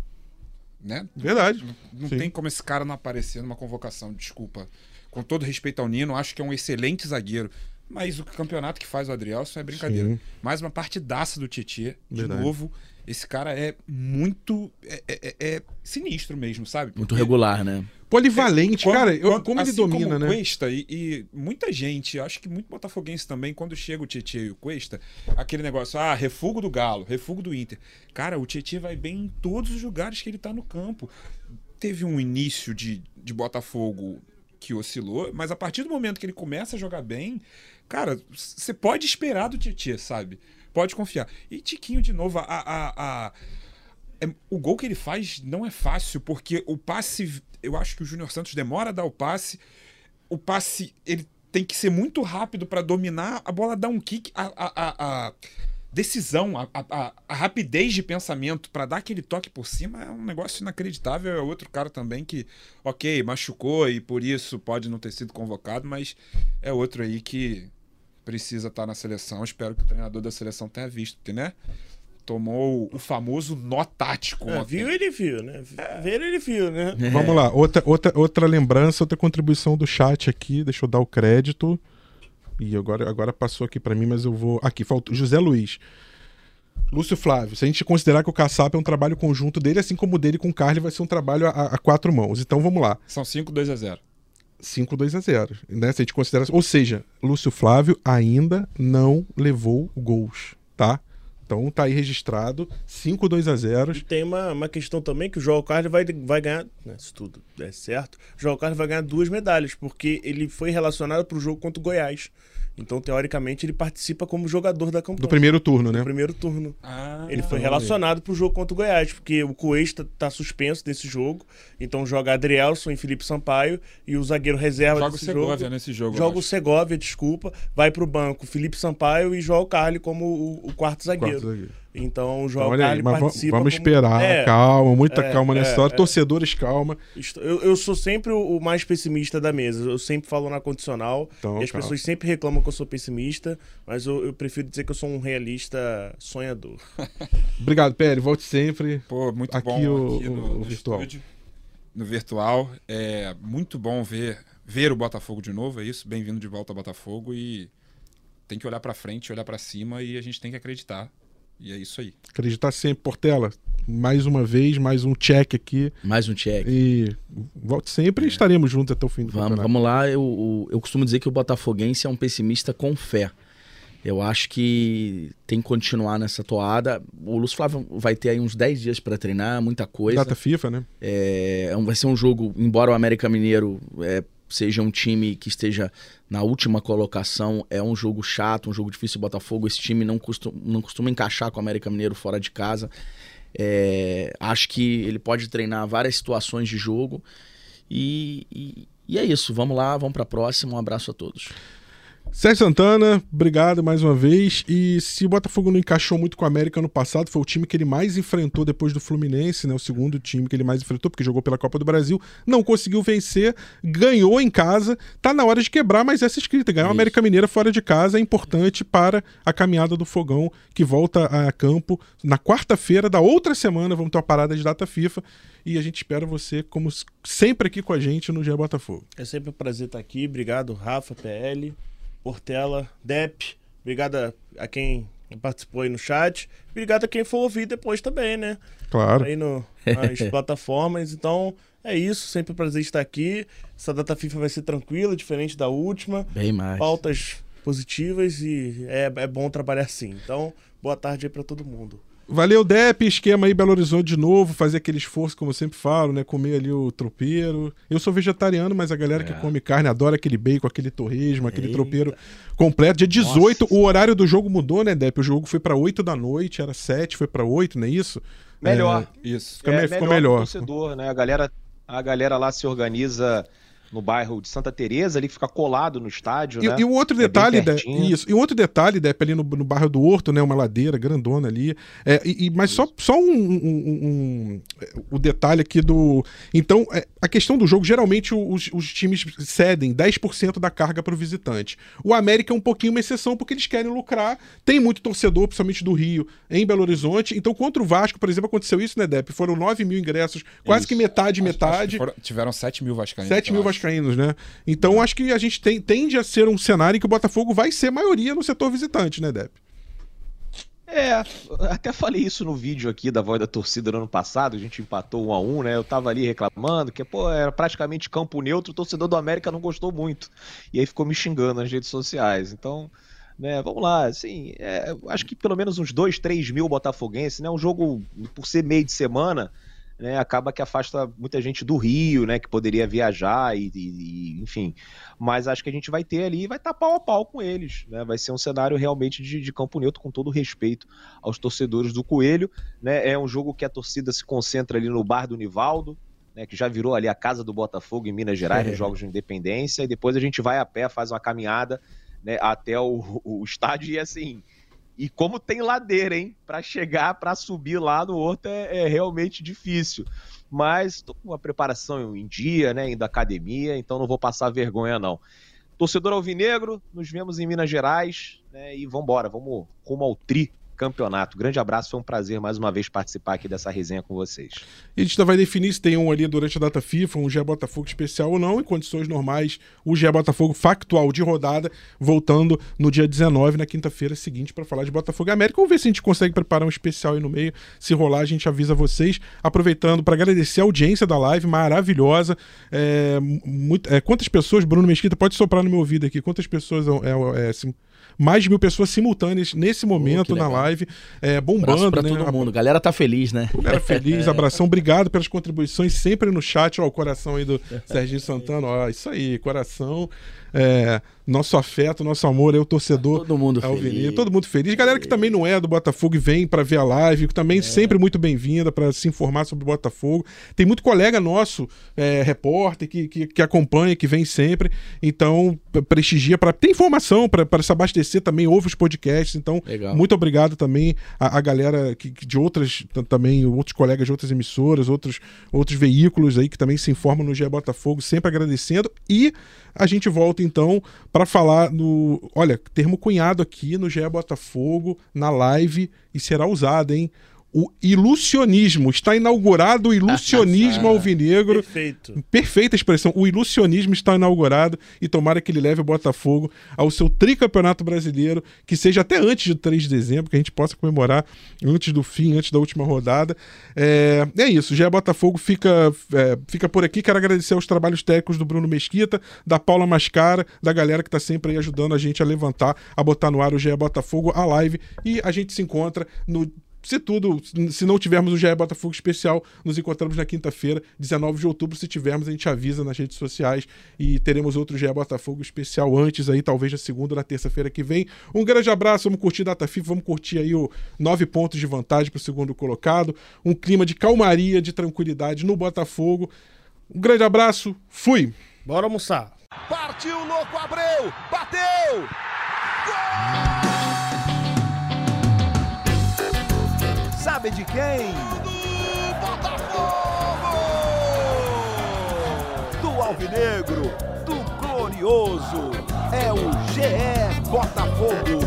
né? Verdade. Não, não tem como esse cara não aparecer numa convocação, desculpa. Com todo respeito ao Nino, acho que é um excelente zagueiro. Mas o campeonato que faz o Adrielson é brincadeira. Sim. Mais uma partidaça do Tietê, de Verdade. novo. Esse cara é muito... É, é, é sinistro mesmo, sabe? Porque muito regular, né? Polivalente, é, quando, cara. Eu, quando, como assim ele domina, como né? O Cuesta e, e muita gente, acho que muito botafoguense também, quando chega o Tietê e o Cuesta, aquele negócio, ah, refugo do Galo, refugo do Inter. Cara, o Tietê vai bem em todos os lugares que ele tá no campo. Teve um início de, de Botafogo que oscilou, mas a partir do momento que ele começa a jogar bem, cara, você pode esperar do Tietê, sabe? Pode confiar. E Tiquinho, de novo, a, a, a, é, o gol que ele faz não é fácil, porque o passe, eu acho que o Júnior Santos demora a dar o passe, o passe, ele tem que ser muito rápido para dominar, a bola dá um kick, a, a, a, a decisão, a, a, a rapidez de pensamento para dar aquele toque por cima é um negócio inacreditável. É outro cara também que, ok, machucou e por isso pode não ter sido convocado, mas é outro aí que precisa estar na seleção. Espero que o treinador da seleção tenha visto, porque, né? Tomou o famoso nó tático. É, viu, ele viu, né? Ver ele viu, né? É. Vamos lá, outra, outra, outra lembrança, outra contribuição do chat aqui, deixa eu dar o crédito. E agora, agora passou aqui pra mim, mas eu vou... Aqui, faltou José Luiz. Lúcio Flávio, se a gente considerar que o Caçapa é um trabalho conjunto dele, assim como o dele com o Carly vai ser um trabalho a, a quatro mãos. Então vamos lá. São cinco, dois a zero. cinco, dois a zero. Né? Se a gente considera... Ou seja, Lúcio Flávio ainda não levou gols, tá? Então tá aí registrado, cinco, dois a zero. E tem uma, uma questão também que o João Carlos vai, vai ganhar, né, se tudo der certo, o João Carlos vai ganhar duas medalhas, porque ele foi relacionado pro jogo contra o Goiás. Então, teoricamente, ele participa como jogador da campanha. Do primeiro turno, né? Do primeiro turno. Ah, ele foi relacionado pro jogo contra o Goiás, porque o Cuesta tá suspenso desse jogo. Então joga Adrielson e Felipe Sampaio e o zagueiro reserva joga desse o Segovia jogo. nesse jogo. Joga o Segovia, desculpa. Vai pro banco Felipe Sampaio e João Carli como o, o quarto zagueiro. Quarto zagueiro. Então o João então, Carli participa. Vamos como... esperar, é, calma, muita é, calma nessa é, hora. É. Torcedores, calma. Eu, eu sou sempre o mais pessimista da mesa. Eu sempre falo na condicional. Então, e as calma. pessoas sempre reclamam que eu sou pessimista, mas eu, eu prefiro dizer que eu sou um realista sonhador. Obrigado, Pérez. Volte sempre. Pô, muito aqui bom o, aqui no, o, o no virtual. Estúdio, no virtual. É muito bom ver, ver o Botafogo de novo, é isso. Bem-vindo de volta ao Botafogo e tem que olhar pra frente, olhar pra cima e a gente tem que acreditar. E é isso aí. Acreditar sempre, Portela. Mais uma vez, mais um check aqui. Mais um check. E volte sempre é. e estaremos juntos até o fim do vamos, campeonato. Vamos lá. Eu, eu, eu costumo dizer que o botafoguense é um pessimista com fé. Eu acho que tem que continuar nessa toada. O Lúcio Flávio vai ter aí uns dez dias para treinar, muita coisa. Data FIFA, né? É, vai ser um jogo, embora o América Mineiro é, seja um time que esteja na última colocação, é um jogo chato, um jogo difícil. O Botafogo, esse time não costuma, não costuma encaixar com o América Mineiro fora de casa. É, acho que ele pode treinar várias situações de jogo. E, e, e é isso, vamos lá, vamos para a próxima. Um abraço a todos. Sérgio Santana, obrigado mais uma vez. E se o Botafogo não encaixou muito com o América no passado, foi o time que ele mais enfrentou depois do Fluminense, né? O segundo time que ele mais enfrentou, porque jogou pela Copa do Brasil, não conseguiu vencer, ganhou em casa. Tá na hora de quebrar, mas essa escrita, ganhar o América Mineira fora de casa é importante para a caminhada do Fogão, que volta a campo na quarta-feira da outra semana. Vamos ter uma parada de data FIFA. E a gente espera você, como sempre, aqui com a gente no G E Botafogo. É sempre um prazer estar aqui. Obrigado, Rafa, P L, Portela, Dep. Obrigado a, a quem participou aí no chat. Obrigado a quem for ouvir depois também, né? Claro. Aí no, nas plataformas. Então, é isso. Sempre um prazer estar aqui. Essa data FIFA vai ser tranquila, diferente da última. Bem mais. Pautas positivas e é, é bom trabalhar assim. Então, boa tarde aí para todo mundo. Valeu, Dep, esquema aí Belo Horizonte de novo, fazer aquele esforço, como eu sempre falo, né, comer ali o tropeiro. Eu sou vegetariano, mas a galera é. que come carne adora aquele bacon, aquele torresmo, aquele Eita. tropeiro completo. Dia dezoito, Nossa. O horário do jogo mudou, né, Dep? O jogo foi pra oito da noite, era sete, foi pra oito, não é isso? Melhor. É, isso, Fica é, me... ficou melhor. melhor. Torcedor, né? A galera, a galera lá se organiza no bairro de Santa Teresa, ali que fica colado no estádio, e, né? E um outro detalhe, é isso. E um outro detalhe, Depp, ali no, no bairro do Horto, né? Uma ladeira grandona ali. É, e, e, mas só, só um, um, um, um o detalhe aqui do... Então, é, a questão do jogo, geralmente os, os times cedem dez por cento da carga para o visitante. O América é um pouquinho uma exceção, porque eles querem lucrar. Tem muito torcedor, principalmente do Rio, em Belo Horizonte. Então, contra o Vasco, por exemplo, aconteceu isso, né, Depp? Foram nove mil ingressos, quase isso. que metade, acho, metade. Acho foram, tiveram sete mil vascaínos. sete mil vascaínos. Né? Então, acho que a gente tem, tende a ser um cenário em que o Botafogo vai ser maioria no setor visitante, né, Dep? É, até falei isso no vídeo aqui da Voz da Torcida no ano passado, a gente empatou um a um, né? Eu tava ali reclamando que, pô, era praticamente campo neutro, o torcedor do América não gostou muito. E aí ficou me xingando nas redes sociais. Então, né, vamos lá, assim, é, acho que pelo menos uns dois, três mil botafoguenses, né? Um jogo, por ser meio de semana, né, acaba que afasta muita gente do Rio, né, que poderia viajar e, e, enfim, mas acho que a gente vai ter ali, vai estar pau a pau com eles, né, vai ser um cenário realmente de, de campo neutro, com todo o respeito aos torcedores do Coelho, né, é um jogo que a torcida se concentra ali no bar do Nivaldo, né, que já virou ali a casa do Botafogo em Minas Gerais, é. nos Jogos de Independência, e depois a gente vai a pé, faz uma caminhada, né, até o, o estádio e assim... E como tem ladeira, hein? Para chegar, para subir lá no Horto é, é realmente difícil. Mas estou com uma preparação em dia, né? Indo à academia, então não vou passar vergonha, não. Torcedor alvinegro, nos vemos em Minas Gerais, né? E vamos embora, vamos rumo ao tri campeonato. Grande abraço, foi um prazer mais uma vez participar aqui dessa resenha com vocês. E a gente ainda vai definir se tem um ali durante a data FIFA, um G E Botafogo especial ou não, em condições normais, o G E Botafogo factual de rodada, voltando no dia dezenove, na quinta-feira seguinte, para falar de Botafogo e América. Vamos ver se a gente consegue preparar um especial aí no meio. Se rolar, a gente avisa vocês. Aproveitando para agradecer a audiência da live, maravilhosa. É, muito, é, quantas pessoas, Bruno Mesquita, pode soprar no meu ouvido aqui, quantas pessoas é, é, assim, mais de mil pessoas simultâneas nesse momento oh, na live, é, bombando, pra né? todo mundo. Galera tá feliz, né? Galera feliz, abração, obrigado pelas contribuições sempre no chat, ó, o coração aí do Serginho Santana, ó, isso aí, coração, é, nosso afeto, nosso amor, é o torcedor. Todo mundo Alvinegro, feliz. todo mundo feliz. Galera que também não é do Botafogo e vem para ver a live, também é. sempre muito bem-vinda para se informar sobre o Botafogo. Tem muito colega nosso, é, repórter, que, que, que acompanha, que vem sempre, então prestigia, para ter informação, para se abastecer também, ouve os podcasts, então Legal. muito obrigado também a, a galera que, que de outras, também outros colegas de outras emissoras, outros, outros veículos aí que também se informam no G E Botafogo, sempre agradecendo. E a gente volta então para falar no... Olha, termo cunhado aqui no G E Botafogo, na live, e será usado, hein? o ilusionismo. Está inaugurado o ilusionismo alvinegro. Perfeito. Perfeita expressão. O ilusionismo está inaugurado e tomara que ele leve o Botafogo ao seu tricampeonato brasileiro, que seja até antes de três de dezembro, que a gente possa comemorar antes do fim, antes da última rodada. É, é isso. Já Botafogo fica, é, fica por aqui. Quero agradecer aos trabalhos técnicos do Bruno Mesquita, da Paula Mascara, da galera que está sempre aí ajudando a gente a levantar, a botar no ar o G E Botafogo, a live, e a gente se encontra no... Se tudo, se não tivermos o G E Botafogo especial, nos encontramos na quinta-feira, dezenove de outubro. Se tivermos, a gente avisa nas redes sociais e teremos outro G E Botafogo especial antes aí, talvez na segunda ou na terça-feira que vem. Um grande abraço, vamos curtir Data FIFA, vamos curtir aí o nove pontos de vantagem para o segundo colocado, um clima de calmaria, de tranquilidade no Botafogo. Um grande abraço, fui! Bora almoçar! Partiu, louco, Abreu! Bateu! Gol! Sabe de quem? Do Botafogo! Do Alvinegro, do Glorioso, é o G E Botafogo.